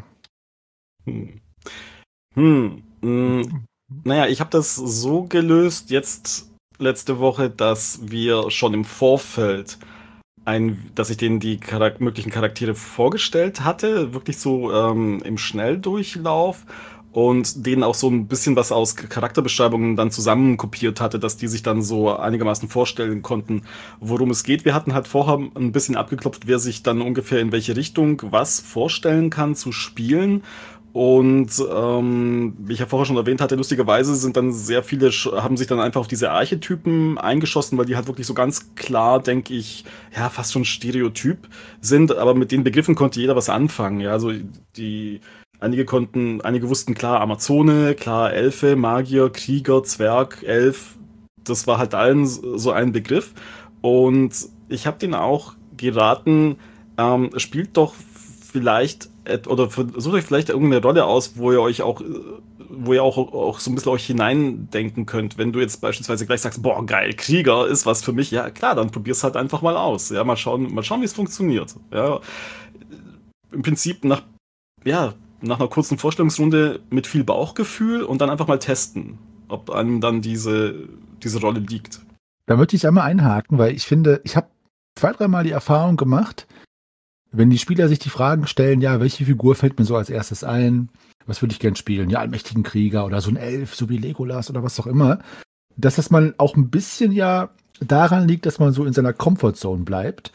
Naja, ich habe das so gelöst jetzt letzte Woche, dass wir schon im Vorfeld dass ich denen die möglichen Charaktere vorgestellt hatte, wirklich so im Schnelldurchlauf und denen auch so ein bisschen was aus Charakterbeschreibungen dann zusammenkopiert hatte, dass die sich dann so einigermaßen vorstellen konnten, worum es geht. Wir hatten halt vorher ein bisschen abgeklopft, wer sich dann ungefähr in welche Richtung was vorstellen kann zu spielen. Und wie ich ja vorher schon erwähnt hatte, lustigerweise sind dann sehr viele, haben sich dann einfach auf diese Archetypen eingeschossen, weil die halt wirklich so ganz klar, denke ich, ja, fast schon Stereotyp sind, aber mit den Begriffen konnte jeder was anfangen. Ja, also einige wussten klar Amazone, klar Elfe, Magier, Krieger, Zwerg, Elf, das war halt allen so ein Begriff. Und ich habe denen auch geraten, spielt doch vielleicht oder sucht euch vielleicht irgendeine Rolle aus, wo ihr auch so ein bisschen euch hineindenken könnt. Wenn du jetzt beispielsweise gleich sagst, boah, geil, Krieger ist was für mich, ja klar, dann probier's halt einfach mal aus. Ja, mal schauen, wie es funktioniert. Ja, im Prinzip nach einer kurzen Vorstellungsrunde mit viel Bauchgefühl und dann einfach mal testen, ob einem dann diese Rolle liegt. Da möchte ich einmal einhaken, weil ich finde, ich habe 2-3 Mal die Erfahrung gemacht, wenn die Spieler sich die Fragen stellen, ja, welche Figur fällt mir so als erstes ein? Was würde ich gern spielen? Ja, allmächtigen Krieger oder so ein Elf, so wie Legolas oder was auch immer. Dass das man auch ein bisschen ja daran liegt, dass man so in seiner Comfortzone bleibt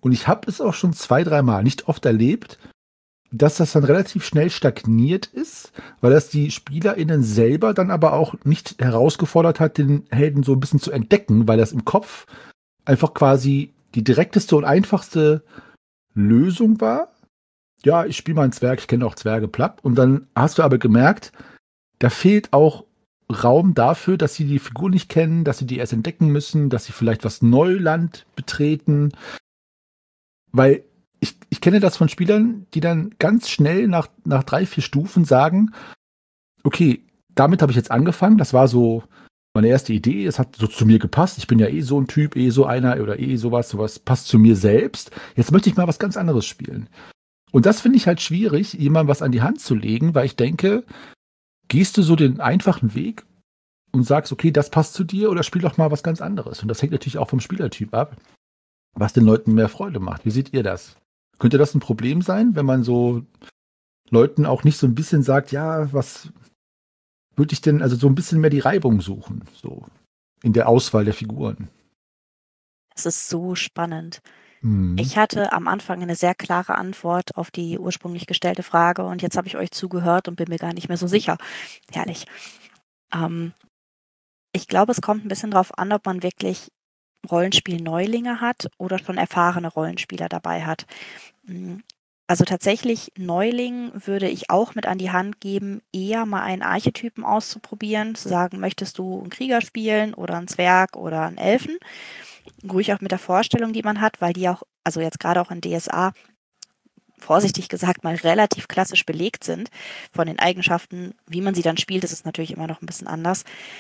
Und ich habe es auch schon 2, 3 Mal, nicht oft erlebt, dass das dann relativ schnell stagniert ist, weil das die SpielerInnen selber dann aber auch nicht herausgefordert hat, den Helden so ein bisschen zu entdecken, weil das im Kopf einfach quasi die direkteste und einfachste Lösung war. Ja, ich spiele mal einen Zwerg, ich kenne auch Zwerge platt. Und dann hast du aber gemerkt, da fehlt auch Raum dafür, dass sie die Figur nicht kennen, dass sie die erst entdecken müssen, dass sie vielleicht was Neuland betreten. Weil ich kenne das von Spielern, die dann ganz schnell nach 3, 4 Stufen sagen, okay, damit habe ich jetzt angefangen, das war so meine erste Idee, es hat so zu mir gepasst, ich bin ja eh so ein Typ, eh so einer oder eh sowas passt zu mir selbst. Jetzt möchte ich mal was ganz anderes spielen. Und das finde ich halt schwierig, jemandem was an die Hand zu legen, weil ich denke, gehst du so den einfachen Weg und sagst, okay, das passt zu dir oder spiel doch mal was ganz anderes. Und das hängt natürlich auch vom Spielertyp ab, was den Leuten mehr Freude macht. Wie seht ihr das? Könnte das ein Problem sein, wenn man so Leuten auch nicht so ein bisschen sagt, ja, was würde ich denn, also so ein bisschen mehr die Reibung suchen, so in der Auswahl der Figuren? Das ist so spannend. Mhm. Ich hatte am Anfang eine sehr klare Antwort auf die ursprünglich gestellte Frage und jetzt habe ich euch zugehört und bin mir gar nicht mehr so sicher. Herrlich. Ähm, Ich glaube, es kommt ein bisschen drauf an, ob man wirklich Rollenspiel-Neulinge hat oder schon erfahrene Rollenspieler dabei hat. Also tatsächlich Neulingen würde ich auch mit an die Hand geben, eher mal einen Archetypen auszuprobieren, zu sagen, möchtest du einen Krieger spielen oder einen Zwerg oder einen Elfen? Ruhig auch mit der Vorstellung, die man hat, weil die auch, also jetzt gerade auch in DSA, vorsichtig gesagt mal relativ klassisch belegt sind von den Eigenschaften. Wie man sie dann spielt, ist es natürlich immer noch ein bisschen anders.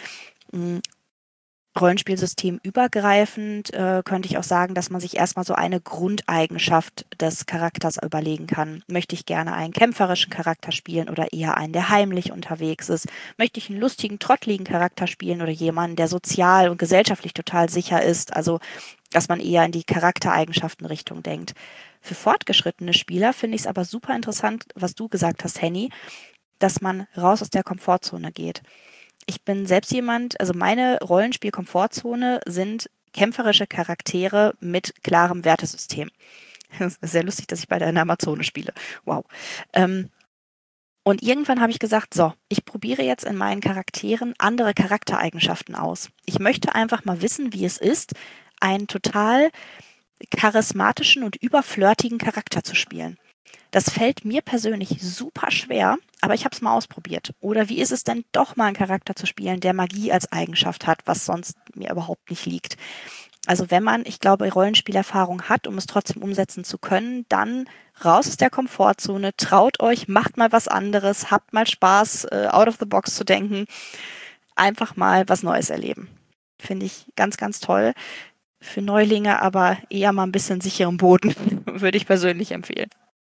Rollenspielsystem übergreifend könnte ich auch sagen, dass man sich erstmal so eine Grundeigenschaft des Charakters überlegen kann. Möchte ich gerne einen kämpferischen Charakter spielen oder eher einen, der heimlich unterwegs ist? Möchte ich einen lustigen, trottligen Charakter spielen oder jemanden, der sozial und gesellschaftlich total sicher ist? Also, dass man eher in die Charaktereigenschaften-Richtung denkt. Für fortgeschrittene Spieler finde ich es aber super interessant, was du gesagt hast, Henny, dass man raus aus der Komfortzone geht. Ich bin selbst jemand, also meine Rollenspiel-Komfortzone sind kämpferische Charaktere mit klarem Wertesystem. Das ist sehr lustig, dass ich bei der Amazone spiele. Wow. Und irgendwann habe ich gesagt, so, ich probiere jetzt in meinen Charakteren andere Charaktereigenschaften aus. Ich möchte einfach mal wissen, wie es ist, einen total charismatischen und überflirtigen Charakter zu spielen. Das fällt mir persönlich super schwer, aber ich habe es mal ausprobiert. Oder wie ist es denn doch mal einen Charakter zu spielen, der Magie als Eigenschaft hat, was sonst mir überhaupt nicht liegt? Also wenn man, ich glaube, Rollenspielerfahrung hat, um es trotzdem umsetzen zu können, dann raus aus der Komfortzone, traut euch, macht mal was anderes, habt mal Spaß, out of the box zu denken, einfach mal was Neues erleben. Finde ich ganz, ganz toll. Für Neulinge aber eher mal ein bisschen sicheren Boden, würde ich persönlich empfehlen.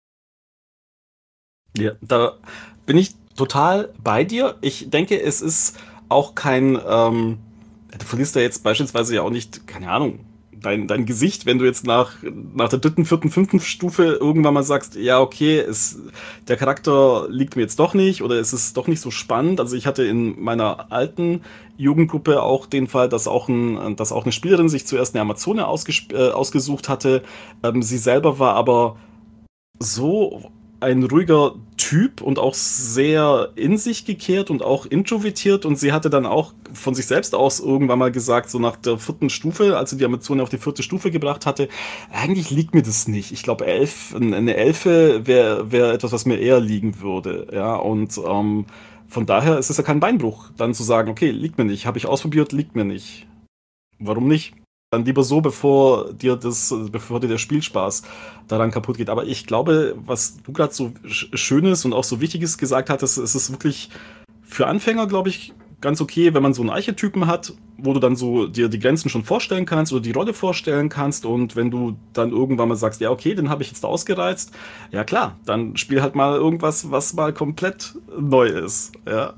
Ja, da bin ich total bei dir. Ich denke, es ist auch kein, du verlierst ja jetzt beispielsweise ja auch nicht, keine Ahnung, dein Gesicht, wenn du jetzt nach der dritten, vierten, fünften Stufe irgendwann mal sagst, ja, okay, der Charakter liegt mir jetzt doch nicht oder es ist doch nicht so spannend. Also ich hatte in meiner alten Jugendgruppe auch den Fall, dass auch eine Spielerin sich zuerst eine Amazone ausgesucht hatte. Sie selber war aber so ein ruhiger Typ und auch sehr in sich gekehrt und auch introvertiert und sie hatte dann auch von sich selbst aus irgendwann mal gesagt, so nach der 4. Stufe, als sie die Amazone auf die 4. Stufe gebracht hatte, eigentlich liegt mir das nicht. Ich glaube, eine Elfe wäre etwas, was mir eher liegen würde. Ja, und von daher ist es ja kein Beinbruch, dann zu sagen, okay, liegt mir nicht, habe ich ausprobiert, liegt mir nicht. Warum nicht? Dann lieber so, bevor dir der Spielspaß daran kaputt geht. Aber ich glaube, was du gerade so Schönes und auch so Wichtiges gesagt hattest, es ist wirklich für Anfänger, glaube ich, ganz okay, wenn man so einen Archetypen hat, wo du dann so dir die Grenzen schon vorstellen kannst oder die Rolle vorstellen kannst. Und wenn du dann irgendwann mal sagst, ja, okay, den habe ich jetzt ausgereizt, ja klar, dann spiel halt mal irgendwas, was mal komplett neu ist. Ja.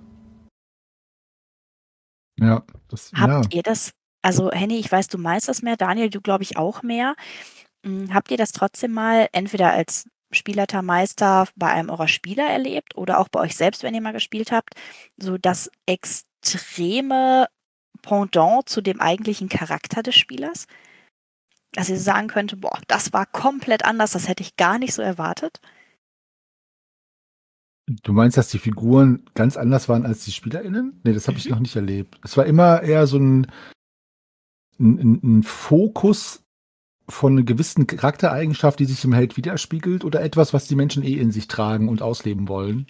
Ja, Habt ihr das, also Henny, ich weiß, du meisterst mehr, Daniel, du glaube ich auch mehr. Habt ihr das trotzdem mal entweder als Spielleiter, Meister bei einem eurer Spieler erlebt oder auch bei euch selbst, wenn ihr mal gespielt habt, so das extreme Pendant zu dem eigentlichen Charakter des Spielers? dass ihr sagen könnte, boah, das war komplett anders, das hätte ich gar nicht so erwartet? Du meinst, dass die Figuren ganz anders waren als die SpielerInnen? Nee, das habe ich noch nicht erlebt. Es war immer eher so ein Fokus von einer gewissen Charaktereigenschaft, die sich im Held widerspiegelt, oder etwas, was die Menschen in sich tragen und ausleben wollen.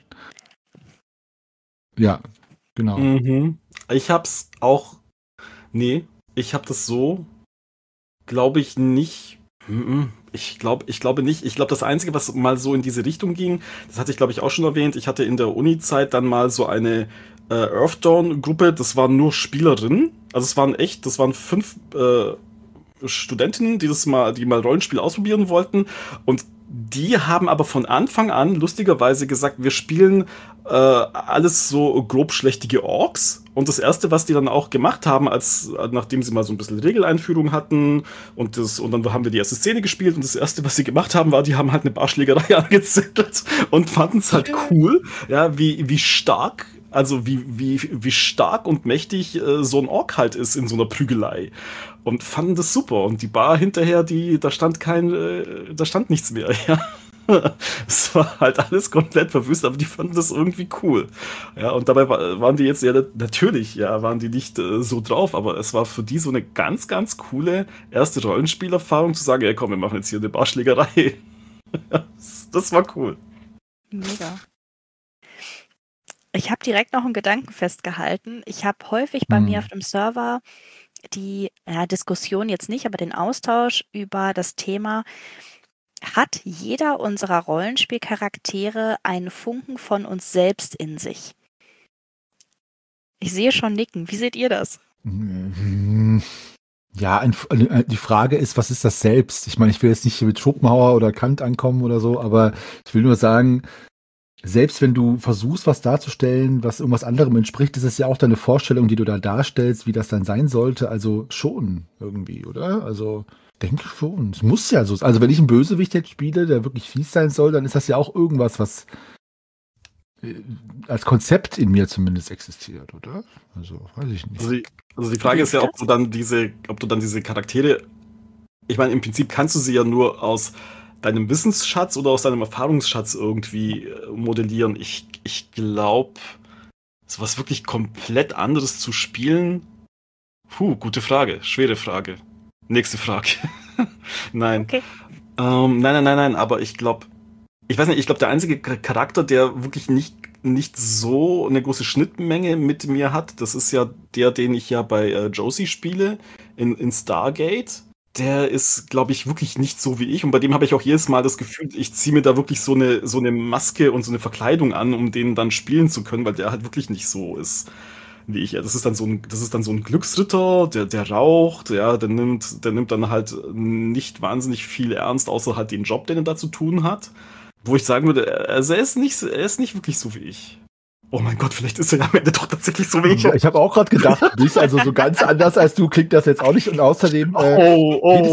Ja, genau. Mhm. Ich hab's auch. Nee, ich hab das so, glaube ich, nicht. Ich glaube nicht. Ich glaube, das Einzige, was mal so in diese Richtung ging, das hatte ich, glaube ich, auch schon erwähnt. Ich hatte in der Uni-Zeit dann mal so eine Earthdawn-Gruppe, das waren nur Spielerinnen. Also das waren 5 Studentinnen, die mal Rollenspiel ausprobieren wollten. Und die haben aber von Anfang an lustigerweise gesagt, wir spielen alles so grobschlächtige Orks. Und das Erste, was die dann auch gemacht haben, nachdem sie mal so ein bisschen Regeleinführung hatten und dann haben wir die erste Szene gespielt und das Erste, was sie gemacht haben, war, die haben halt eine Barschlägerei angezettelt und fanden es halt cool, ja, wie stark, also wie stark und mächtig so ein Ork halt ist in so einer Prügelei. Und fanden das super. Und die Bar hinterher, da stand nichts mehr, ja. Es war halt alles komplett verwüstet, aber die fanden das irgendwie cool. Ja, und dabei waren die jetzt ja natürlich, ja, waren die nicht so drauf, aber es war für die so eine ganz, ganz coole erste Rollenspielerfahrung zu sagen, ja komm, wir machen jetzt hier eine Barschlägerei. Das war cool. Mega. Ich habe direkt noch einen Gedanken festgehalten. Ich habe häufig bei mir auf dem Server die Diskussion jetzt nicht, aber den Austausch über das Thema, hat jeder unserer Rollenspielcharaktere einen Funken von uns selbst in sich? Ich sehe schon Nicken. Wie seht ihr das? Ja, die Frage ist, was ist das Selbst? Ich meine, ich will jetzt nicht mit Schopenhauer oder Kant ankommen oder so, aber ich will nur sagen, selbst wenn du versuchst, was darzustellen, was irgendwas anderem entspricht, ist es ja auch deine Vorstellung, die du da darstellst, wie das dann sein sollte. Also schon irgendwie, oder? Also denke schon. Es muss ja so sein. Also wenn ich einen Bösewicht jetzt spiele, der wirklich fies sein soll, dann ist das ja auch irgendwas, was als Konzept in mir zumindest existiert, oder? Also weiß ich nicht. Also die Frage ist ja, ob du dann diese Charaktere, ich meine, im Prinzip kannst du sie ja nur aus deinem Wissensschatz oder aus deinem Erfahrungsschatz irgendwie modellieren. Ich glaube, sowas wirklich komplett anderes zu spielen. Gute Frage, schwere Frage. Nächste Frage. Nein. Okay. Nein, aber ich glaube, der einzige Charakter, der wirklich nicht so eine große Schnittmenge mit mir hat, das ist ja der, den ich ja bei Josie spiele, in Stargate. Der ist, glaube ich, wirklich nicht so wie ich. Und bei dem habe ich auch jedes Mal das Gefühl, ich ziehe mir da wirklich so eine Maske und so eine Verkleidung an, um den dann spielen zu können, weil der halt wirklich nicht so ist wie ich. Ja, das ist dann so ein Glücksritter, der raucht, ja, der nimmt dann halt nicht wahnsinnig viel ernst, außer halt den Job, den er da zu tun hat. Wo ich sagen würde, also er ist nicht wirklich so wie ich. Oh mein Gott, vielleicht ist er ja am Ende doch tatsächlich so wie ich. Ich habe auch gerade gedacht, du bist also so ganz anders als du, klingt das jetzt auch nicht. Und außerdem geht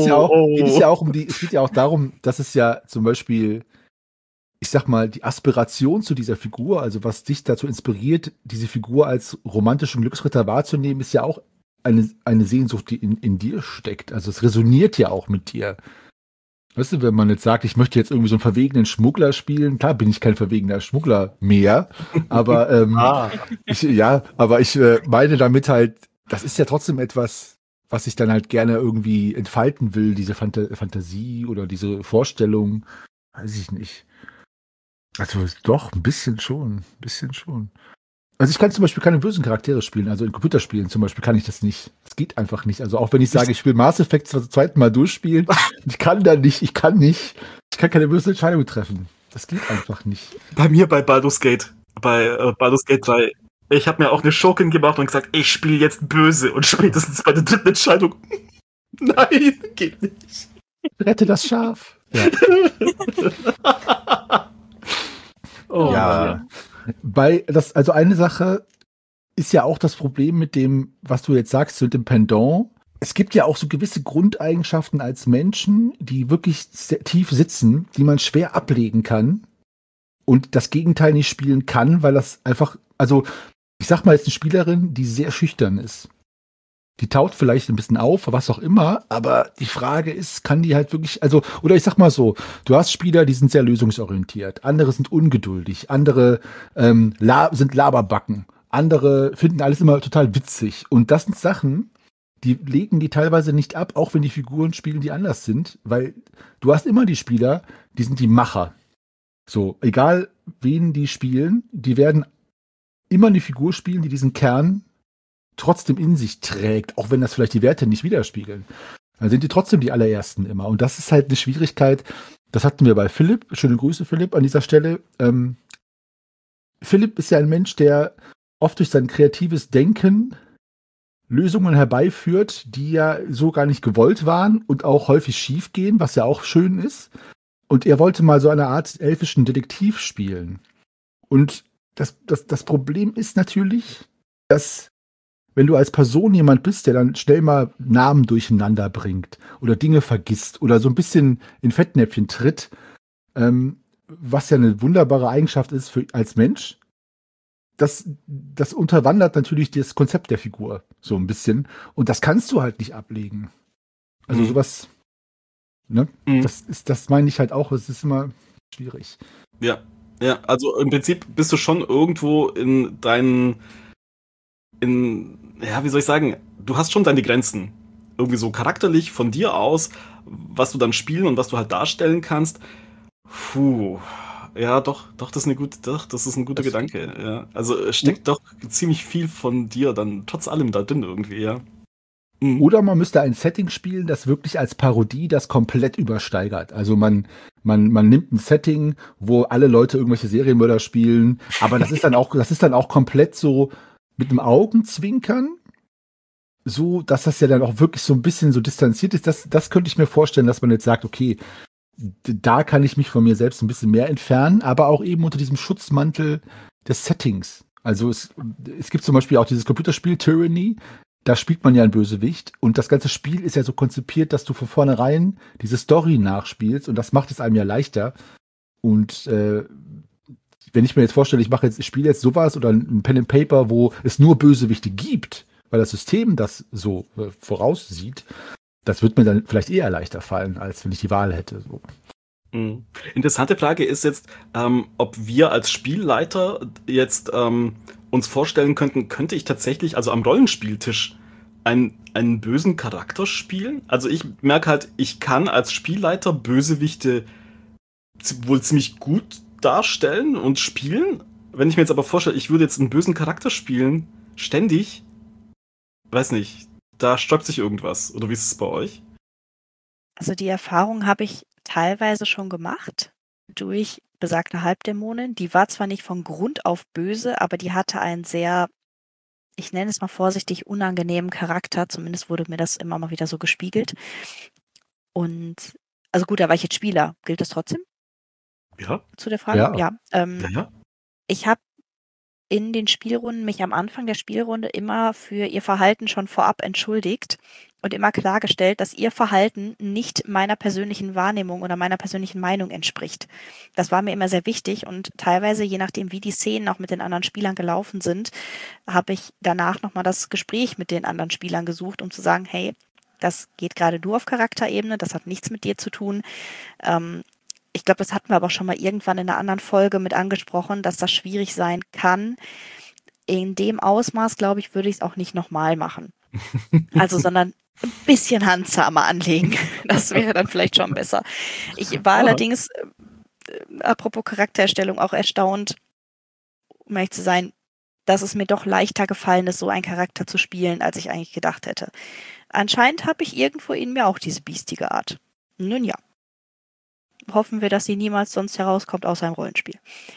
es geht ja auch darum, dass es ja zum Beispiel, ich sag mal, die Aspiration zu dieser Figur, also was dich dazu inspiriert, diese Figur als romantischen Glücksritter wahrzunehmen, ist ja auch eine Sehnsucht, die in dir steckt. Also es resoniert ja auch mit dir. Weißt du, wenn man jetzt sagt, ich möchte jetzt irgendwie so einen verwegenen Schmuggler spielen, klar bin ich kein verwegener Schmuggler mehr, aber ich meine damit halt, das ist ja trotzdem etwas, was ich dann halt gerne irgendwie entfalten will, diese Fantasie oder diese Vorstellung, weiß ich nicht. Also doch, ein bisschen schon. Also ich kann zum Beispiel keine bösen Charaktere spielen, also in Computerspielen zum Beispiel kann ich das nicht. Das geht einfach nicht. Also auch wenn ich sage, ich will Mass Effect zum zweiten Mal durchspielen, ich kann keine bösen Entscheidungen treffen. Das geht einfach nicht. Bei mir bei Baldur's Gate 3, ich habe mir auch eine Schurkin gemacht und gesagt, ich spiele jetzt böse und spätestens bei der dritten Entscheidung, nein, geht nicht. Rette das Schaf. Ja. Ja. Also eine Sache ist ja auch das Problem mit dem, was du jetzt sagst, mit dem Pendant. Es gibt ja auch so gewisse Grundeigenschaften als Menschen, die wirklich sehr tief sitzen, die man schwer ablegen kann und das Gegenteil nicht spielen kann, weil das einfach, also ich sag mal jetzt eine Spielerin, die sehr schüchtern ist. die taut vielleicht ein bisschen auf, was auch immer, aber die Frage ist, kann die halt wirklich, also, oder ich sag mal so, du hast Spieler, die sind sehr lösungsorientiert, andere sind ungeduldig, andere sind Laberbacken, andere finden alles immer total witzig. Und das sind Sachen, die legen die teilweise nicht ab, auch wenn die Figuren spielen, die anders sind, weil du hast immer die Spieler, die sind die Macher. So, egal wen die spielen, die werden immer eine Figur spielen, die diesen Kern trotzdem in sich trägt, auch wenn das vielleicht die Werte nicht widerspiegeln. Dann sind die trotzdem die allerersten immer. Und das ist halt eine Schwierigkeit. Das hatten wir bei Philipp. Schöne Grüße, Philipp, an dieser Stelle. Philipp ist ja ein Mensch, der oft durch sein kreatives Denken Lösungen herbeiführt, die ja so gar nicht gewollt waren und auch häufig schief gehen, was ja auch schön ist. Und er wollte mal so eine Art elfischen Detektiv spielen. Und das Problem ist natürlich, dass wenn du als Person jemand bist, der dann schnell mal Namen durcheinander bringt oder Dinge vergisst oder so ein bisschen in Fettnäpfchen tritt, was ja eine wunderbare Eigenschaft ist als Mensch, das unterwandert natürlich das Konzept der Figur so ein bisschen. Und das kannst du halt nicht ablegen. Also sowas, ne? Das meine ich halt auch, es ist immer schwierig. Ja, also im Prinzip bist du schon irgendwo wie soll ich sagen, du hast schon deine Grenzen. Irgendwie so charakterlich von dir aus, was du dann spielen und was du halt darstellen kannst. Ja, doch, das ist ein guter Gedanke. Ja. Also es steckt doch ziemlich viel von dir dann trotz allem da drin irgendwie, ja. Oder man müsste ein Setting spielen, das wirklich als Parodie das komplett übersteigert. Also man nimmt ein Setting, wo alle Leute irgendwelche Serienmörder spielen, aber das ist dann auch komplett so mit einem Augenzwinkern, so dass das ja dann auch wirklich so ein bisschen so distanziert ist. Das könnte ich mir vorstellen, dass man jetzt sagt, okay, da kann ich mich von mir selbst ein bisschen mehr entfernen, aber auch eben unter diesem Schutzmantel des Settings. Also es gibt zum Beispiel auch dieses Computerspiel Tyranny, da spielt man ja einen Bösewicht und das ganze Spiel ist ja so konzipiert, dass du von vornherein diese Story nachspielst und das macht es einem ja leichter. Und wenn ich mir jetzt vorstelle, ich spiele jetzt sowas oder ein Pen and Paper, wo es nur Bösewichte gibt, weil das System das so voraussieht, das wird mir dann vielleicht eher leichter fallen, als wenn ich die Wahl hätte. So. Interessante Frage ist jetzt, ob wir als Spielleiter jetzt uns vorstellen könnte ich tatsächlich, also am Rollenspieltisch, einen bösen Charakter spielen? Also ich merke halt, ich kann als Spielleiter Bösewichte wohl ziemlich gut darstellen und spielen. Wenn ich mir jetzt aber vorstelle, ich würde jetzt einen bösen Charakter spielen, ständig, weiß nicht, da sträubt sich irgendwas. Oder wie ist es bei euch? Also die Erfahrung habe ich teilweise schon gemacht durch besagte Halbdämonin. Die war zwar nicht von Grund auf böse, aber die hatte einen sehr, ich nenne es mal vorsichtig, unangenehmen Charakter. Zumindest wurde mir das immer mal wieder so gespiegelt. Und, also gut, da war ich jetzt Spieler. Gilt das trotzdem? Ja. Zu der Frage? Ja. Ja. Ich habe in den Spielrunden mich am Anfang der Spielrunde immer für ihr Verhalten schon vorab entschuldigt und immer klargestellt, dass ihr Verhalten nicht meiner persönlichen Wahrnehmung oder meiner persönlichen Meinung entspricht. Das war mir immer sehr wichtig und teilweise, je nachdem, wie die Szenen auch mit den anderen Spielern gelaufen sind, habe ich danach nochmal das Gespräch mit den anderen Spielern gesucht, um zu sagen, hey, das geht gerade nur auf Charakterebene, das hat nichts mit dir zu tun. Ich glaube, das hatten wir aber auch schon mal irgendwann in einer anderen Folge mit angesprochen, dass das schwierig sein kann. In dem Ausmaß, glaube ich, würde ich es auch nicht nochmal machen. Also, sondern ein bisschen handsamer anlegen. Das wäre dann vielleicht schon besser. Ich war allerdings, apropos Charaktererstellung, auch erstaunt, um ehrlich zu sein, dass es mir doch leichter gefallen ist, so einen Charakter zu spielen, als ich eigentlich gedacht hätte. Anscheinend habe ich irgendwo in mir auch diese biestige Art. Nun ja. Hoffen wir, dass sie niemals sonst herauskommt, außer im Rollenspiel.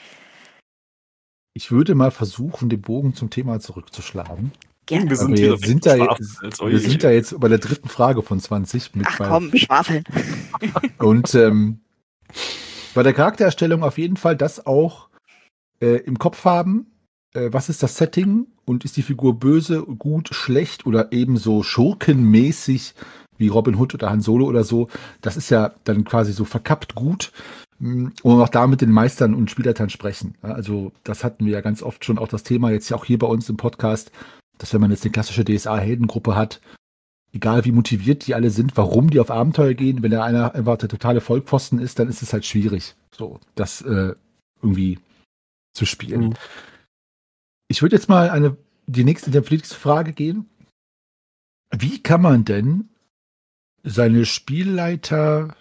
Ich würde mal versuchen, den Bogen zum Thema zurückzuschlagen. Gerne. Wir sind da jetzt bei der dritten Frage von 20. Ach komm, schwafeln. Und bei der Charaktererstellung auf jeden Fall das auch im Kopf haben. Was ist das Setting? Und ist die Figur böse, gut, schlecht oder ebenso schurkenmäßig wie Robin Hood oder Han Solo oder so? Das ist ja dann quasi so verkappt gut. Und auch da mit den Meistern und Spielleitern sprechen. Also das hatten wir ja ganz oft schon auch das Thema, jetzt ja auch hier bei uns im Podcast. dass wenn man jetzt eine klassische DSA-Heldengruppe hat, egal wie motiviert die alle sind, warum die auf Abenteuer gehen, wenn da einer einfach der totale Vollpfosten ist, dann ist es halt schwierig, so das irgendwie zu spielen. Mhm. Ich würde jetzt mal die nächste Frage gehen. Wie kann man denn seine Spielleiter,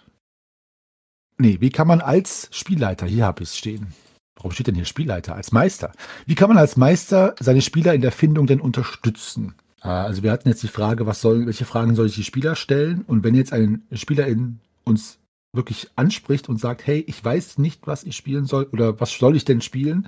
wie kann man als Spielleiter, hier habe ich es stehen, warum steht denn hier Spielleiter, als Meister, wie kann man als Meister seine Spieler in der Findung denn unterstützen? Also wir hatten jetzt die Frage, welche Fragen soll ich die Spieler stellen? Und wenn jetzt ein Spieler uns wirklich anspricht und sagt, hey, ich weiß nicht, was ich spielen soll oder was soll ich denn spielen?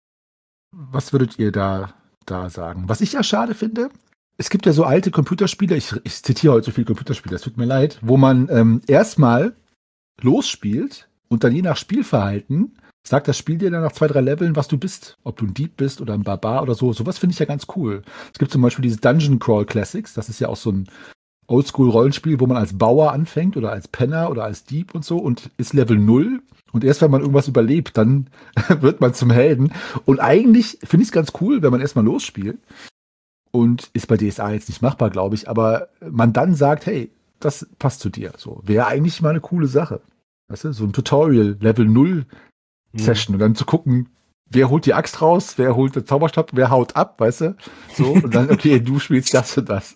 Was würdet ihr da sagen? Was ich ja schade finde, es gibt ja so alte Computerspiele, ich zitiere heute so viele Computerspiele, das tut mir leid, wo man erstmal losspielt und dann je nach Spielverhalten sagt das Spiel dir dann nach 2, 3 Leveln, was du bist. Ob du ein Dieb bist oder ein Barbar oder so. Sowas finde ich ja ganz cool. Es gibt zum Beispiel diese Dungeon Crawl Classics. Das ist ja auch so ein Oldschool-Rollenspiel, wo man als Bauer anfängt oder als Penner oder als Dieb und so und ist Level 0. Und erst wenn man irgendwas überlebt, dann wird man zum Helden. Und eigentlich finde ich es ganz cool, wenn man erstmal losspielt. Und ist bei DSA jetzt nicht machbar, glaube ich. Aber man dann sagt, hey, das passt zu dir. So, wäre eigentlich mal eine coole Sache. Weißt du, so ein Tutorial, Level 0 Session und dann zu gucken, wer holt die Axt raus, wer holt den Zauberstab, wer haut ab, weißt du? So, und dann, okay, du spielst das und das.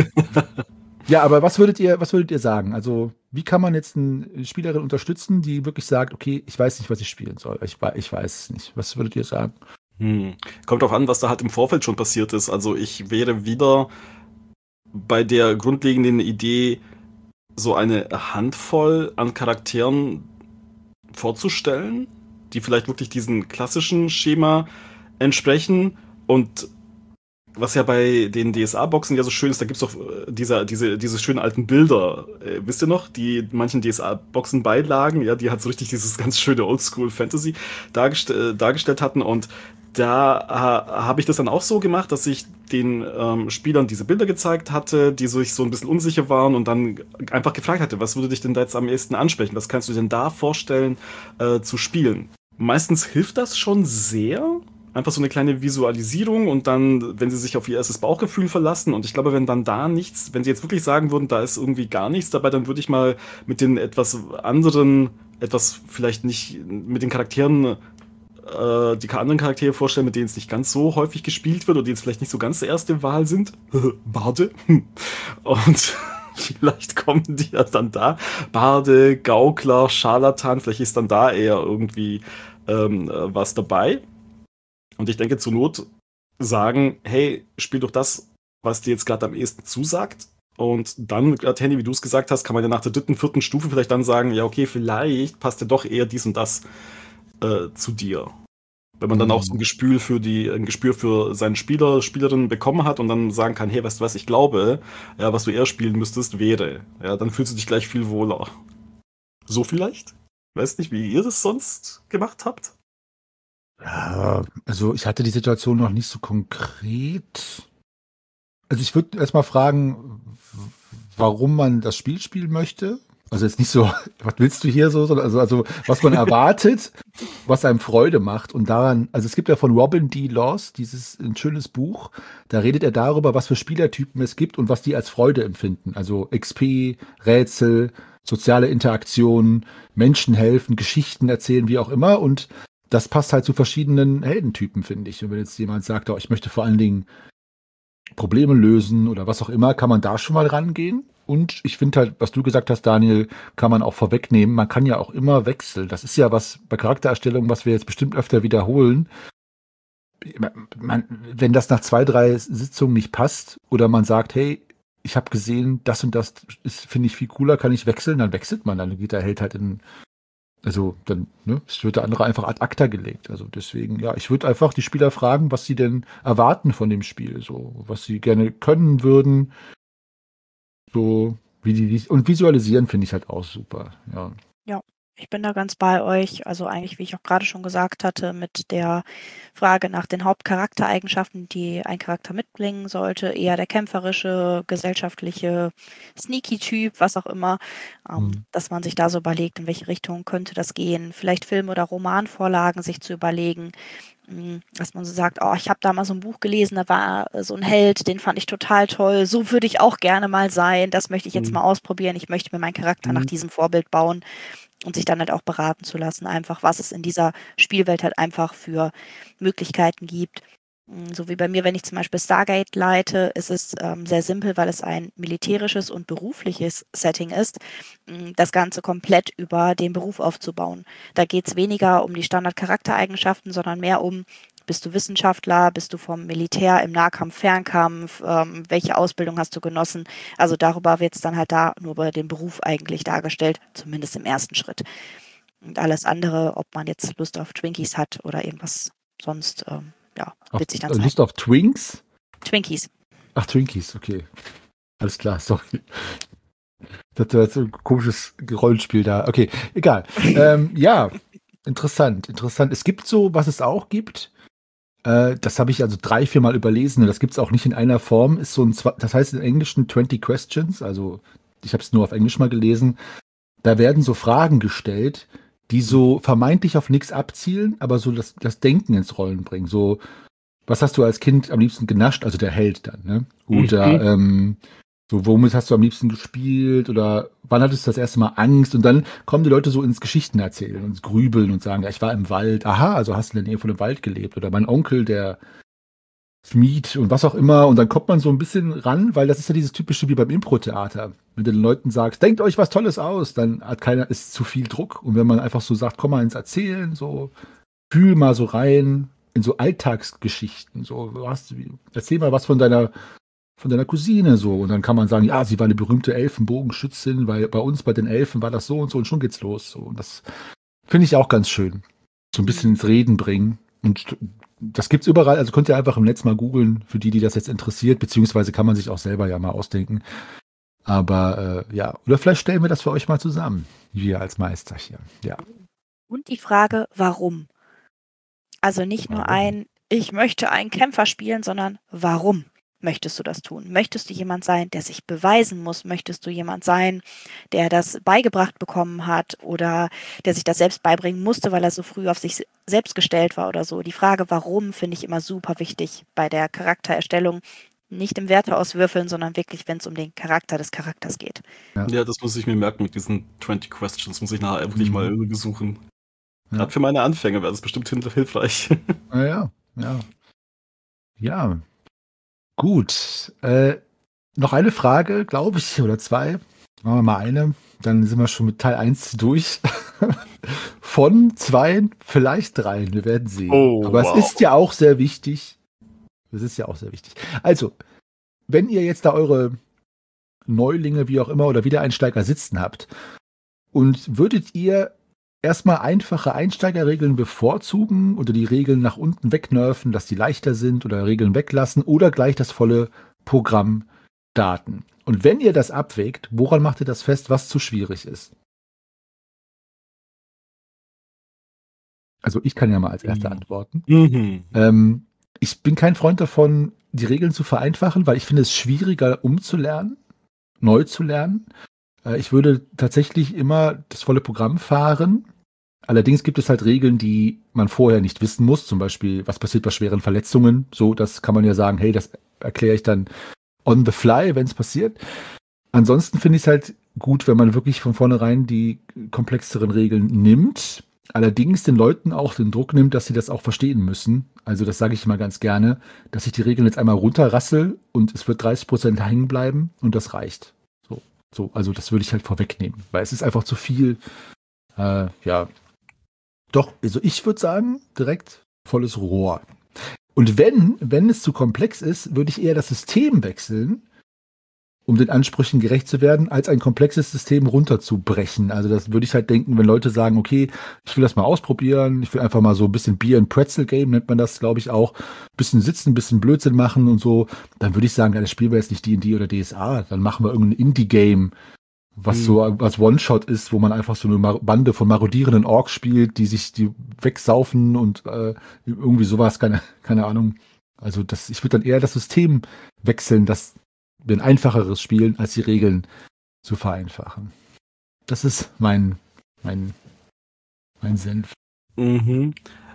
Ja, aber was würdet ihr sagen? Also, wie kann man jetzt eine Spielerin unterstützen, die wirklich sagt, okay, ich weiß nicht, was ich spielen soll. Ich weiß es nicht. Was würdet ihr sagen? Kommt drauf an, was da halt im Vorfeld schon passiert ist. Also ich wäre wieder bei der grundlegenden Idee, so eine Handvoll an Charakteren vorzustellen, die vielleicht wirklich diesem klassischen Schema entsprechen. Und was ja bei den DSA-Boxen ja so schön ist, da gibt es doch diese schönen alten Bilder, wisst ihr noch, die manchen DSA-Boxen beilagen, ja, die halt so richtig dieses ganz schöne Oldschool-Fantasy dargestellt hatten. Und da habe ich das dann auch so gemacht, dass ich den Spielern diese Bilder gezeigt hatte, die sich so ein bisschen unsicher waren und dann einfach gefragt hatte, was würde dich denn da jetzt am ehesten ansprechen? Was kannst du denn da vorstellen zu spielen? Meistens hilft das schon sehr. Einfach so eine kleine Visualisierung und dann, wenn sie sich auf ihr erstes Bauchgefühl verlassen und ich glaube, wenn dann da nichts, wenn sie jetzt wirklich sagen würden, da ist irgendwie gar nichts dabei, dann würde ich mal mit den etwas anderen, etwas vielleicht nicht mit den Charakteren, die anderen Charaktere vorstellen, mit denen es nicht ganz so häufig gespielt wird oder die jetzt vielleicht nicht so ganz die erste Wahl sind. Barde. Und vielleicht kommen die ja dann da. Barde, Gaukler, Scharlatan, vielleicht ist dann da eher irgendwie was dabei. Und ich denke, zur Not sagen, hey, spiel doch das, was dir jetzt gerade am ehesten zusagt. Und dann, gerade Henny, wie du es gesagt hast, kann man ja nach der 3., 4. Stufe vielleicht dann sagen, ja, okay, vielleicht passt ja doch eher dies und das zu dir. Wenn man dann auch so ein Gespür für seinen Spieler, Spielerin bekommen hat und dann sagen kann, hey, weißt du was, ich glaube, ja, was du eher spielen müsstest, wäre. Ja, dann fühlst du dich gleich viel wohler. So vielleicht? Weiß nicht, wie ihr das sonst gemacht habt. Ja, also ich hatte die Situation noch nicht so konkret. Also ich würde erstmal fragen, warum man das Spiel spielen möchte. Also jetzt nicht so, was willst du hier so, sondern also was man erwartet, was einem Freude macht und daran, also es gibt ja von Robin D. Laws ein schönes Buch, da redet er darüber, was für Spielertypen es gibt und was die als Freude empfinden. Also XP, Rätsel, soziale Interaktion, Menschen helfen, Geschichten erzählen, wie auch immer und das passt halt zu verschiedenen Heldentypen, finde ich. Und wenn jetzt jemand sagt, oh, ich möchte vor allen Dingen Probleme lösen oder was auch immer, kann man da schon mal rangehen. Und ich finde halt, was du gesagt hast, Daniel, kann man auch vorwegnehmen. Man kann ja auch immer wechseln. Das ist ja was bei Charaktererstellung, was wir jetzt bestimmt öfter wiederholen. Wenn das nach 2, 3 Sitzungen nicht passt oder man sagt, hey, ich habe gesehen, das und das finde ich viel cooler, kann ich wechseln, dann wechselt man. Dann geht der Held halt es wird der andere einfach ad acta gelegt. Also deswegen, ja, ich würde einfach die Spieler fragen, was sie denn erwarten von dem Spiel, so, was sie gerne können würden, so, und visualisieren finde ich halt auch super, ja. Ja, ich bin da ganz bei euch. Also eigentlich, wie ich auch gerade schon gesagt hatte, mit der Frage nach den Hauptcharaktereigenschaften, die ein Charakter mitbringen sollte, eher der kämpferische, gesellschaftliche, Sneaky-Typ, was auch immer, dass man sich da so überlegt, in welche Richtung könnte das gehen. Vielleicht Film- oder Romanvorlagen sich zu überlegen, Dass man so sagt, oh, ich habe da mal so ein Buch gelesen, da war so ein Held, den fand ich total toll, so würde ich auch gerne mal sein, das möchte ich jetzt mal ausprobieren, ich möchte mir meinen Charakter nach diesem Vorbild bauen und sich dann halt auch beraten zu lassen, einfach was es in dieser Spielwelt halt einfach für Möglichkeiten gibt. So wie bei mir, wenn ich zum Beispiel Stargate leite, ist es sehr simpel, weil es ein militärisches und berufliches Setting ist, das Ganze komplett über den Beruf aufzubauen. Da geht es weniger um die Standard-Charaktereigenschaften, sondern mehr um, bist du Wissenschaftler, bist du vom Militär im Nahkampf, Fernkampf, welche Ausbildung hast du genossen? Also darüber wird es dann halt da nur über den Beruf eigentlich dargestellt, zumindest im ersten Schritt. Und alles andere, ob man jetzt Lust auf Twinkies hat oder irgendwas sonst, wird sich dann zeigen. Lust auf Twinks? Twinkies. Ach, Twinkies, okay. Alles klar, sorry. Das war jetzt so ein komisches Rollenspiel da. Okay, egal. Ja, interessant. Es gibt so, was es auch gibt, das habe ich also 3-4 Mal überlesen, das gibt es auch nicht in einer Form, ist so das heißt im Englischen 20 Questions, also ich habe es nur auf Englisch mal gelesen, da werden so Fragen gestellt, die so vermeintlich auf nichts abzielen, aber so das Denken ins Rollen bringen. So, was hast du als Kind am liebsten genascht? Also der Held dann, ne? Oder so, womit hast du am liebsten gespielt? Oder wann hattest du das erste Mal Angst? Und dann kommen die Leute so ins Geschichten erzählen und ins Grübeln und sagen, ja, ich war im Wald. Aha, also hast du in der Nähe von dem Wald gelebt. Oder mein Onkel, der Schmied und was auch immer. Und dann kommt man so ein bisschen ran, weil das ist ja dieses typische wie beim Impro-Theater. Wenn du den Leuten sagst, denkt euch was Tolles aus, dann hat keiner, ist zu viel Druck. Und wenn man einfach so sagt, komm mal ins Erzählen, so fühl mal so rein in so Alltagsgeschichten. So, erzähl mal was von deiner Cousine so. Und dann kann man sagen, ja, sie war eine berühmte Elfenbogenschützin, weil bei uns, bei den Elfen, war das so und schon geht's los. So. Und das finde ich auch ganz schön. So ein bisschen ins Reden bringen. Und das gibt's überall, also könnt ihr einfach im Netz mal googeln, für die das jetzt interessiert, beziehungsweise kann man sich auch selber ja mal ausdenken. Aber ja, oder vielleicht stellen wir das für euch mal zusammen, wir als Meister hier. Ja. Und die Frage, warum? Also nicht nur ich möchte einen Kämpfer spielen, sondern warum möchtest du das tun? Möchtest du jemand sein, der sich beweisen muss? Möchtest du jemand sein, der das beigebracht bekommen hat oder der sich das selbst beibringen musste, weil er so früh auf sich selbst gestellt war oder so? Die Frage, warum, finde ich immer super wichtig bei der Charaktererstellung. Nicht im Werte auswürfeln, sondern wirklich, wenn es um den Charakter des Charakters geht. Ja, das muss ich mir merken mit diesen 20 Questions. Muss ich nachher wirklich mal irgendwie suchen. Ja. Gerade für meine Anfänge wäre das bestimmt hilfreich. Ja. Gut. Noch eine Frage, glaube ich, oder 2. Machen wir mal eine. Dann sind wir schon mit Teil 1 durch. Von 2, vielleicht 3. Wir werden sehen. Aber wow. Es ist ja auch sehr wichtig. Also, wenn ihr jetzt da eure Neulinge, wie auch immer, oder Wiedereinsteiger sitzen habt und würdet ihr erstmal einfache Einsteigerregeln bevorzugen oder die Regeln nach unten wegnerven, dass die leichter sind oder Regeln weglassen oder gleich das volle Programm starten? Und wenn ihr das abwägt, woran macht ihr das fest, was zu schwierig ist? Also ich kann ja mal als Erster antworten. Ich bin kein Freund davon, die Regeln zu vereinfachen, weil ich finde es schwieriger umzulernen, neu zu lernen. Ich würde tatsächlich immer das volle Programm fahren. Allerdings gibt es halt Regeln, die man vorher nicht wissen muss. Zum Beispiel, was passiert bei schweren Verletzungen. So, das kann man ja sagen, hey, das erkläre ich dann on the fly, wenn es passiert. Ansonsten finde ich es halt gut, wenn man wirklich von vornherein die komplexeren Regeln nimmt. Allerdings den Leuten auch den Druck nimmt, dass sie das auch verstehen müssen. Also das sage ich immer ganz gerne, dass ich die Regeln jetzt einmal runterrassel und es wird 30% hängen bleiben und das reicht. So, also das würde ich halt vorwegnehmen, weil es ist einfach zu viel. Ja, doch, also ich würde sagen, direkt volles Rohr. Und wenn es zu komplex ist, würde ich eher das System wechseln, um den Ansprüchen gerecht zu werden, als ein komplexes System runterzubrechen. Also das würde ich halt denken, wenn Leute sagen, okay, ich will das mal ausprobieren, ich will einfach mal so ein bisschen Beer and Pretzel Game, nennt man das, glaube ich auch, ein bisschen sitzen, ein bisschen Blödsinn machen und so, dann würde ich sagen, ja, das spielen wir jetzt nicht D&D oder DSA, dann machen wir irgendein Indie-Game, was so was One-Shot ist, wo man einfach so eine Bande von marodierenden Orks spielt, die wegsaufen und irgendwie sowas, keine Ahnung. Also ich würde dann eher das System wechseln, dass wir ein einfacheres spielen, als die Regeln zu vereinfachen. Das ist mein Senf.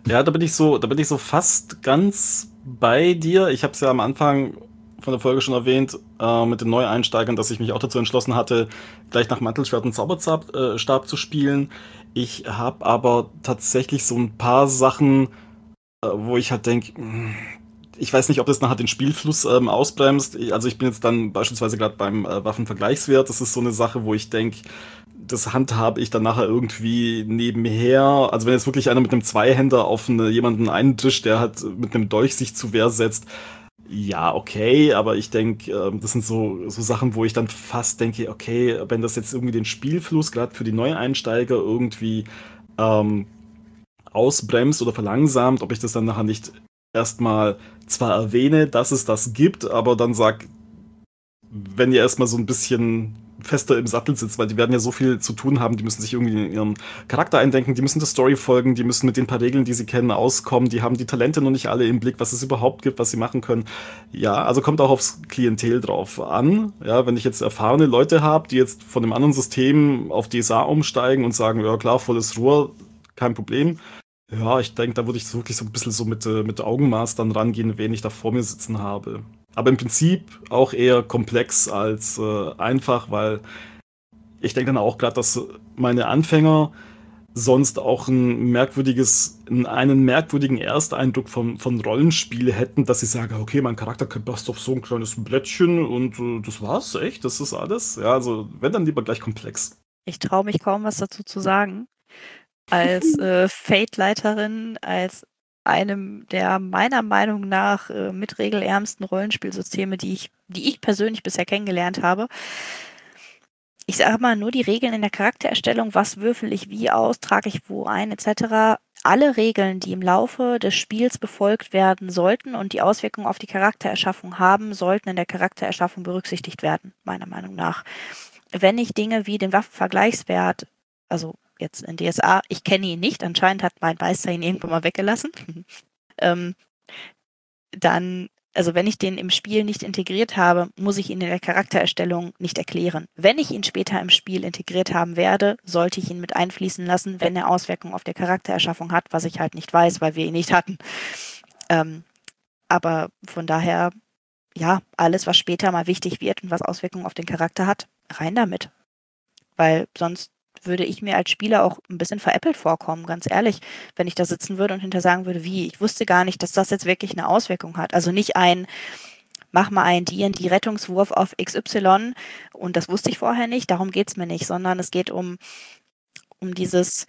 Ja, da bin ich so fast ganz bei dir. Ich habe es ja am Anfang von der Folge schon erwähnt, mit den Neueinsteigern, dass ich mich auch dazu entschlossen hatte, gleich nach Mantelschwert und Zauberstab Stab zu spielen. Ich habe aber tatsächlich so ein paar Sachen, wo ich halt denke, ich weiß nicht, ob das nachher den Spielfluss ausbremst. Also ich bin jetzt dann beispielsweise gerade beim Waffenvergleichswert. Das ist so eine Sache, wo ich denke, das handhabe ich dann nachher irgendwie nebenher. Also wenn jetzt wirklich einer mit einem Zweihänder auf jemanden eintrischt, der halt mit einem Dolch sich zu Wehr setzt, ja, okay, aber ich denke, das sind so Sachen, wo ich dann fast denke, okay, wenn das jetzt irgendwie den Spielfluss gerade für die Neueinsteiger irgendwie ähm, ausbremst oder verlangsamt, ob ich das dann nachher nicht erstmal zwar erwähne, dass es das gibt, aber dann sag, wenn ihr erstmal so ein bisschen fester im Sattel sitzt, weil die werden ja so viel zu tun haben, die müssen sich irgendwie in ihren Charakter eindenken, die müssen der Story folgen, die müssen mit den paar Regeln, die sie kennen, auskommen, die haben die Talente noch nicht alle im Blick, was es überhaupt gibt, was sie machen können. Ja, also kommt auch aufs Klientel drauf an. Ja, wenn ich jetzt erfahrene Leute habe, die jetzt von einem anderen System auf DSA umsteigen und sagen, ja klar, volles Rohr, kein Problem. Ja, ich denke, da würde ich wirklich so ein bisschen so mit Augenmaß dann rangehen, wen ich da vor mir sitzen habe. Aber im Prinzip auch eher komplex als einfach, weil ich denke dann auch gerade, dass meine Anfänger sonst auch einen merkwürdigen Ersteindruck von Rollenspiel hätten, dass sie sagen, okay, mein Charakter passt auf so ein kleines Blättchen und das war's, echt, das ist alles. Ja, also wenn dann lieber gleich komplex. Ich traue mich kaum, was dazu zu sagen. Als Fate-Leiterin, als einem der meiner Meinung nach mit regelärmsten Rollenspielsysteme, die ich persönlich bisher kennengelernt habe. Ich sage mal, nur die Regeln in der Charaktererstellung, was würfel ich wie aus, trage ich wo ein, etc. Alle Regeln, die im Laufe des Spiels befolgt werden sollten und die Auswirkungen auf die Charaktererschaffung haben, sollten in der Charaktererschaffung berücksichtigt werden, meiner Meinung nach. Wenn ich Dinge wie den Waffenvergleichswert, also jetzt in DSA, ich kenne ihn nicht, anscheinend hat mein Meister ihn irgendwann mal weggelassen, dann, also wenn ich den im Spiel nicht integriert habe, muss ich ihn in der Charaktererstellung nicht erklären. Wenn ich ihn später im Spiel integriert haben werde, sollte ich ihn mit einfließen lassen, wenn er Auswirkungen auf die Charaktererschaffung hat, was ich halt nicht weiß, weil wir ihn nicht hatten. Aber von daher, ja, alles, was später mal wichtig wird und was Auswirkungen auf den Charakter hat, rein damit. Weil sonst würde ich mir als Spieler auch ein bisschen veräppelt vorkommen, ganz ehrlich, wenn ich da sitzen würde und hinterher sagen würde, wie, ich wusste gar nicht, dass das jetzt wirklich eine Auswirkung hat. Also nicht mach mal einen D&D-Rettungswurf auf XY und das wusste ich vorher nicht, darum geht's mir nicht, sondern es geht um dieses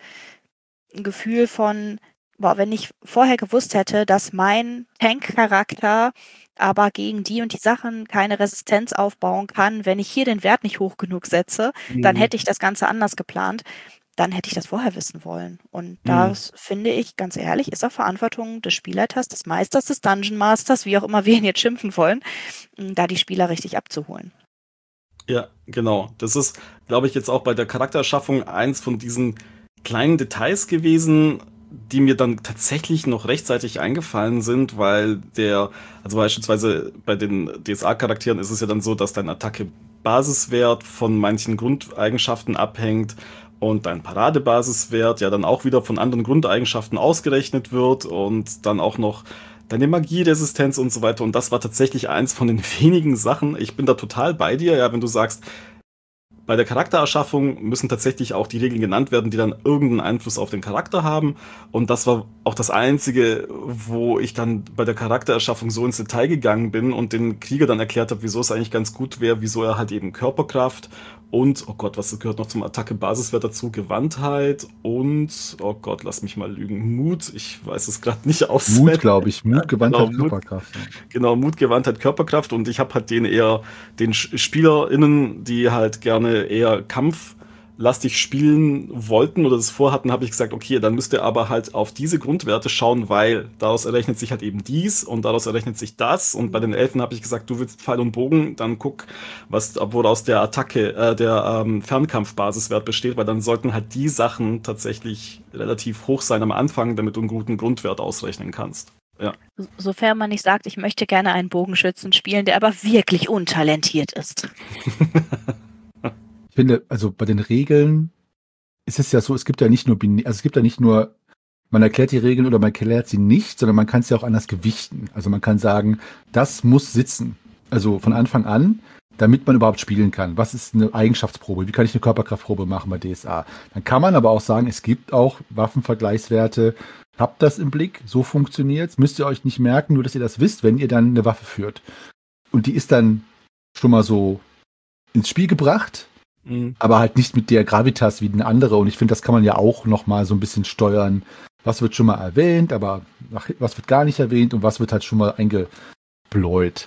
Gefühl von, boah, wenn ich vorher gewusst hätte, dass mein Tank-Charakter aber gegen die und die Sachen keine Resistenz aufbauen kann, wenn ich hier den Wert nicht hoch genug setze, dann hätte ich das Ganze anders geplant. Dann hätte ich das vorher wissen wollen. Und das, finde ich, ganz ehrlich, ist auch Verantwortung des Spielleiters, des Meisters, des Dungeon Masters, wie auch immer wir ihn jetzt schimpfen wollen, da die Spieler richtig abzuholen. Ja, genau. Das ist, glaube ich, jetzt auch bei der Charaktererschaffung eins von diesen kleinen Details gewesen, die mir dann tatsächlich noch rechtzeitig eingefallen sind, weil also beispielsweise bei den DSA-Charakteren ist es ja dann so, dass dein Attacke-Basiswert von manchen Grundeigenschaften abhängt und dein Paradebasiswert ja dann auch wieder von anderen Grundeigenschaften ausgerechnet wird und dann auch noch deine Magieresistenz und so weiter. Und das war tatsächlich eins von den wenigen Sachen. Ich bin da total bei dir, ja, wenn du sagst, bei der Charaktererschaffung müssen tatsächlich auch die Regeln genannt werden, die dann irgendeinen Einfluss auf den Charakter haben. Und das war auch das Einzige, wo ich dann bei der Charaktererschaffung so ins Detail gegangen bin und den Krieger dann erklärt habe, wieso es eigentlich ganz gut wäre, wieso er halt eben Körperkraft und, oh Gott, was gehört noch zum Attacke-Basiswert dazu? Gewandtheit und, oh Gott, lass mich mal lügen, Mut. Ich weiß es gerade nicht auswendig. Mut, glaube ich. Mut, Gewandtheit, genau, Körperkraft. Genau, Mut, Gewandtheit, Körperkraft. Und ich habe halt den SpielerInnen, die halt gerne eher kampflastig spielen wollten oder das vorhatten, habe ich gesagt, okay, dann müsst ihr aber halt auf diese Grundwerte schauen, weil daraus errechnet sich halt eben dies und daraus errechnet sich das. Und bei den Elfen habe ich gesagt, du willst Pfeil und Bogen, dann guck, woraus der Fernkampfbasiswert besteht, weil dann sollten halt die Sachen tatsächlich relativ hoch sein am Anfang, damit du einen guten Grundwert ausrechnen kannst. Ja. Sofern man nicht sagt, ich möchte gerne einen Bogenschützen spielen, der aber wirklich untalentiert ist. Ich finde, also bei den Regeln ist es ja so, es gibt ja nicht nur man erklärt die Regeln oder man erklärt sie nicht, sondern man kann es ja auch anders gewichten. Also man kann sagen, das muss sitzen. Also von Anfang an, damit man überhaupt spielen kann. Was ist eine Eigenschaftsprobe? Wie kann ich eine Körperkraftprobe machen bei DSA? Dann kann man aber auch sagen, es gibt auch Waffenvergleichswerte. Habt das im Blick, so funktioniert's. Müsst ihr euch nicht merken, nur dass ihr das wisst, wenn ihr dann eine Waffe führt. Und die ist dann schon mal so ins Spiel gebracht, aber halt nicht mit der Gravitas wie eine andere. Und ich finde, das kann man ja auch noch mal so ein bisschen steuern. Was wird schon mal erwähnt, aber was wird gar nicht erwähnt und was wird halt schon mal eingebläut.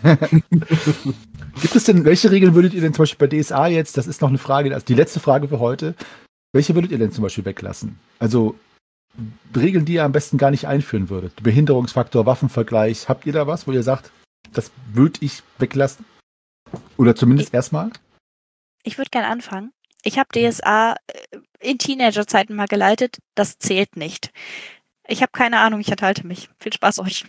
Gibt es denn, welche Regeln würdet ihr denn zum Beispiel bei DSA jetzt, das ist noch eine Frage, also die letzte Frage für heute, welche würdet ihr denn zum Beispiel weglassen? Also Regeln, die ihr am besten gar nicht einführen würdet. Behinderungsfaktor, Waffenvergleich, habt ihr da was, wo ihr sagt, das würde ich weglassen? Oder zumindest erstmal? Ich würde gerne anfangen. Ich habe DSA in Teenagerzeiten mal geleitet. Das zählt nicht. Ich habe keine Ahnung, ich enthalte mich. Viel Spaß euch.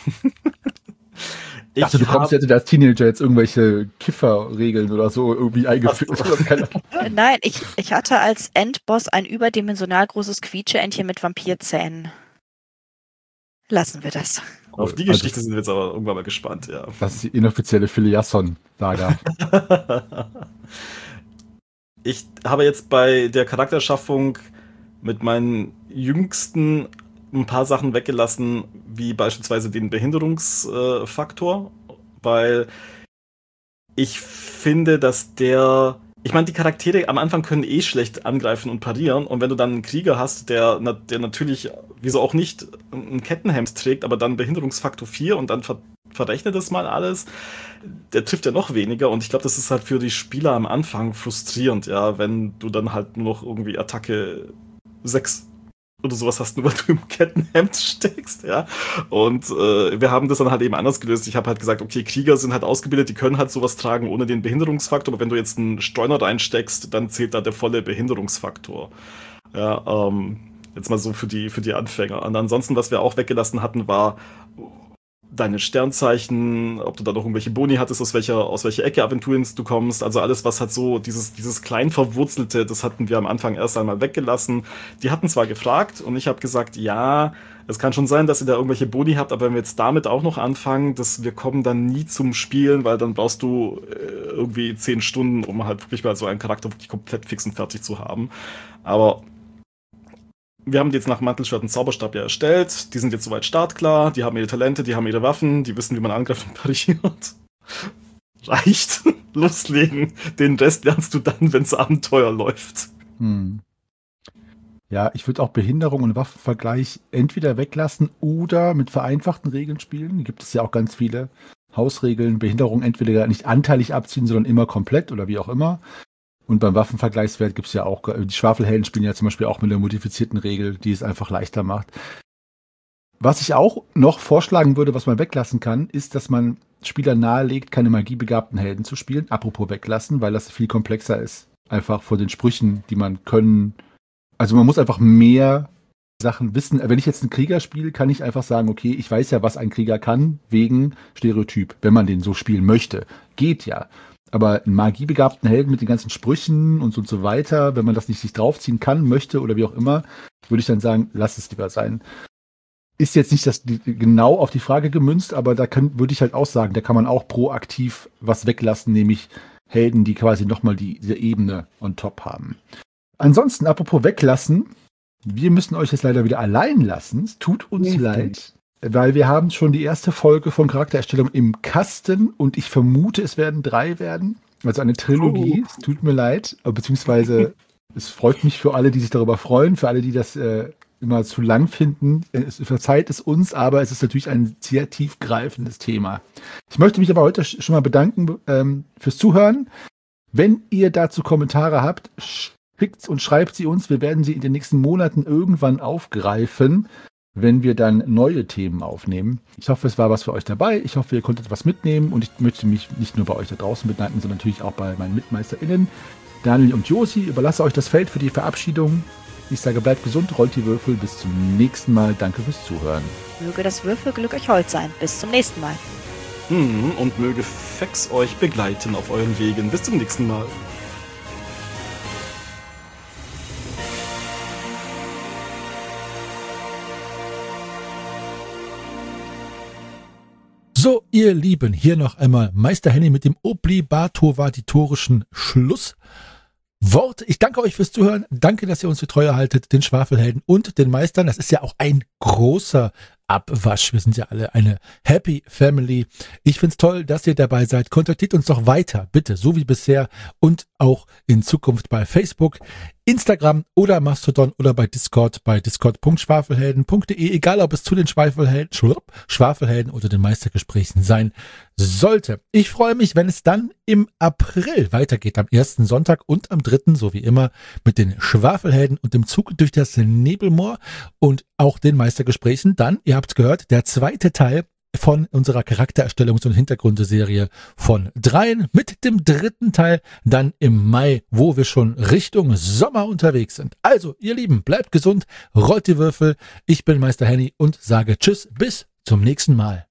Ich dachte, du kommst jetzt als Teenager jetzt irgendwelche Kifferregeln oder so irgendwie eingeführt. Nein, ich hatte als Endboss ein überdimensional großes Quietscheentchen mit Vampirzähnen. Lassen wir das. Auf die Geschichte sind wir jetzt aber irgendwann mal gespannt, ja. Das ist die inoffizielle Filiasson-Saga. Ich habe jetzt bei der Charakterschaffung mit meinen Jüngsten ein paar Sachen weggelassen, wie beispielsweise den Behinderungsfaktor, weil ich finde, dass ich meine, die Charaktere am Anfang können schlecht angreifen und parieren, und wenn du dann einen Krieger hast, der natürlich, wieso auch nicht, einen Kettenhemd trägt, aber dann Behinderungsfaktor 4 und dann verrechnet das mal alles, der trifft ja noch weniger, und ich glaube, das ist halt für die Spieler am Anfang frustrierend, ja, wenn du dann halt nur noch irgendwie Attacke 6 oder sowas hast, nur weil du im Kettenhemd steckst, ja. Und wir haben das dann halt eben anders gelöst. Ich habe halt gesagt, okay, Krieger sind halt ausgebildet, die können halt sowas tragen ohne den Behinderungsfaktor, aber wenn du jetzt einen Streuner reinsteckst, dann zählt da der volle Behinderungsfaktor. Ja, jetzt mal so für die Anfänger. Und ansonsten, was wir auch weggelassen hatten, war deine Sternzeichen, ob du da noch irgendwelche Boni hattest, aus welcher Ecke Aventurien du kommst, also alles, was halt so, dieses klein Verwurzelte, das hatten wir am Anfang erst einmal weggelassen. Die hatten zwar gefragt und ich habe gesagt, ja, es kann schon sein, dass ihr da irgendwelche Boni habt, aber wenn wir jetzt damit auch noch anfangen, wir kommen dann nie zum Spielen, weil dann brauchst du irgendwie 10 Stunden, um halt wirklich mal so einen Charakter wirklich komplett fix und fertig zu haben. Aber wir haben die jetzt nach Mantelschwert und Zauberstab ja erstellt. Die sind jetzt soweit startklar. Die haben ihre Talente, die haben ihre Waffen, die wissen, wie man angreift und pariert. Reicht. Loslegen. Den Rest lernst du dann, wenn's Abenteuer läuft. Ja, ich würde auch Behinderung und Waffenvergleich entweder weglassen oder mit vereinfachten Regeln spielen. Die gibt es ja auch ganz viele Hausregeln. Behinderung entweder nicht anteilig abziehen, sondern immer komplett oder wie auch immer. Und beim Waffenvergleichswert gibt es ja auch, die Schwafelhelden spielen ja zum Beispiel auch mit einer modifizierten Regel, die es einfach leichter macht. Was ich auch noch vorschlagen würde, was man weglassen kann, ist, dass man Spielern nahelegt, keine magiebegabten Helden zu spielen. Apropos weglassen, weil das viel komplexer ist. Einfach von den Sprüchen, die man können. Also man muss einfach mehr Sachen wissen. Wenn ich jetzt einen Krieger spiele, kann ich einfach sagen, okay, ich weiß ja, was ein Krieger kann, wegen Stereotyp, wenn man den so spielen möchte. Geht ja. Aber einen magiebegabten Helden mit den ganzen Sprüchen und so weiter, wenn man das nicht sich draufziehen kann, möchte oder wie auch immer, würde ich dann sagen, lass es lieber sein. Ist jetzt nicht genau auf die Frage gemünzt, aber würde ich halt auch sagen, da kann man auch proaktiv was weglassen, nämlich Helden, die quasi nochmal diese Ebene on top haben. Ansonsten, apropos weglassen, wir müssen euch jetzt leider wieder allein lassen. Es tut uns leid. Weil wir haben schon die erste Folge von Charaktererstellung im Kasten und ich vermute, es werden 3 werden. Also eine Trilogie. Es tut mir leid. Beziehungsweise es freut mich für alle, die sich darüber freuen. Für alle, die das immer zu lang finden. Verzeiht es uns, aber es ist natürlich ein sehr tiefgreifendes Thema. Ich möchte mich aber heute schon mal bedanken fürs Zuhören. Wenn ihr dazu Kommentare habt, schickt und schreibt sie uns. Wir werden sie in den nächsten Monaten irgendwann aufgreifen, wenn wir dann neue Themen aufnehmen. Ich hoffe, es war was für euch dabei. Ich hoffe, ihr konntet was mitnehmen und ich möchte mich nicht nur bei euch da draußen bedanken, sondern natürlich auch bei meinen MitmeisterInnen, Daniel und Josi. Überlasse euch das Feld für die Verabschiedung. Ich sage, bleibt gesund, rollt die Würfel. Bis zum nächsten Mal. Danke fürs Zuhören. Möge das Würfelglück euch hold sein. Bis zum nächsten Mal. Und möge Fex euch begleiten auf euren Wegen. Bis zum nächsten Mal. So, ihr Lieben, hier noch einmal Meister Henny mit dem obligatoischen Schlusswort. Ich danke euch fürs Zuhören. Danke, dass ihr uns die Treue haltet, den Schwafelhelden und den Meistern. Das ist ja auch ein großer Abwasch. Wir sind ja alle eine Happy Family. Ich find's toll, dass ihr dabei seid. Kontaktiert uns doch weiter, bitte, so wie bisher und auch in Zukunft bei Facebook, Instagram oder Mastodon oder bei discord.schwafelhelden.de, egal ob es zu den Schwafelhelden oder den Meistergesprächen sein sollte. Ich freue mich, wenn es dann im April weitergeht, am ersten Sonntag und am 3., so wie immer, mit den Schwafelhelden und dem Zug durch das Nebelmoor und auch den Meistergesprächen. Dann, ihr habt's gehört, der zweite Teil von unserer Charaktererstellungs- und Hintergründeserie von 3 mit dem 3. Teil dann im Mai, wo wir schon Richtung Sommer unterwegs sind. Also, ihr Lieben, bleibt gesund, rollt die Würfel. Ich bin Meister Henny und sage Tschüss, bis zum nächsten Mal.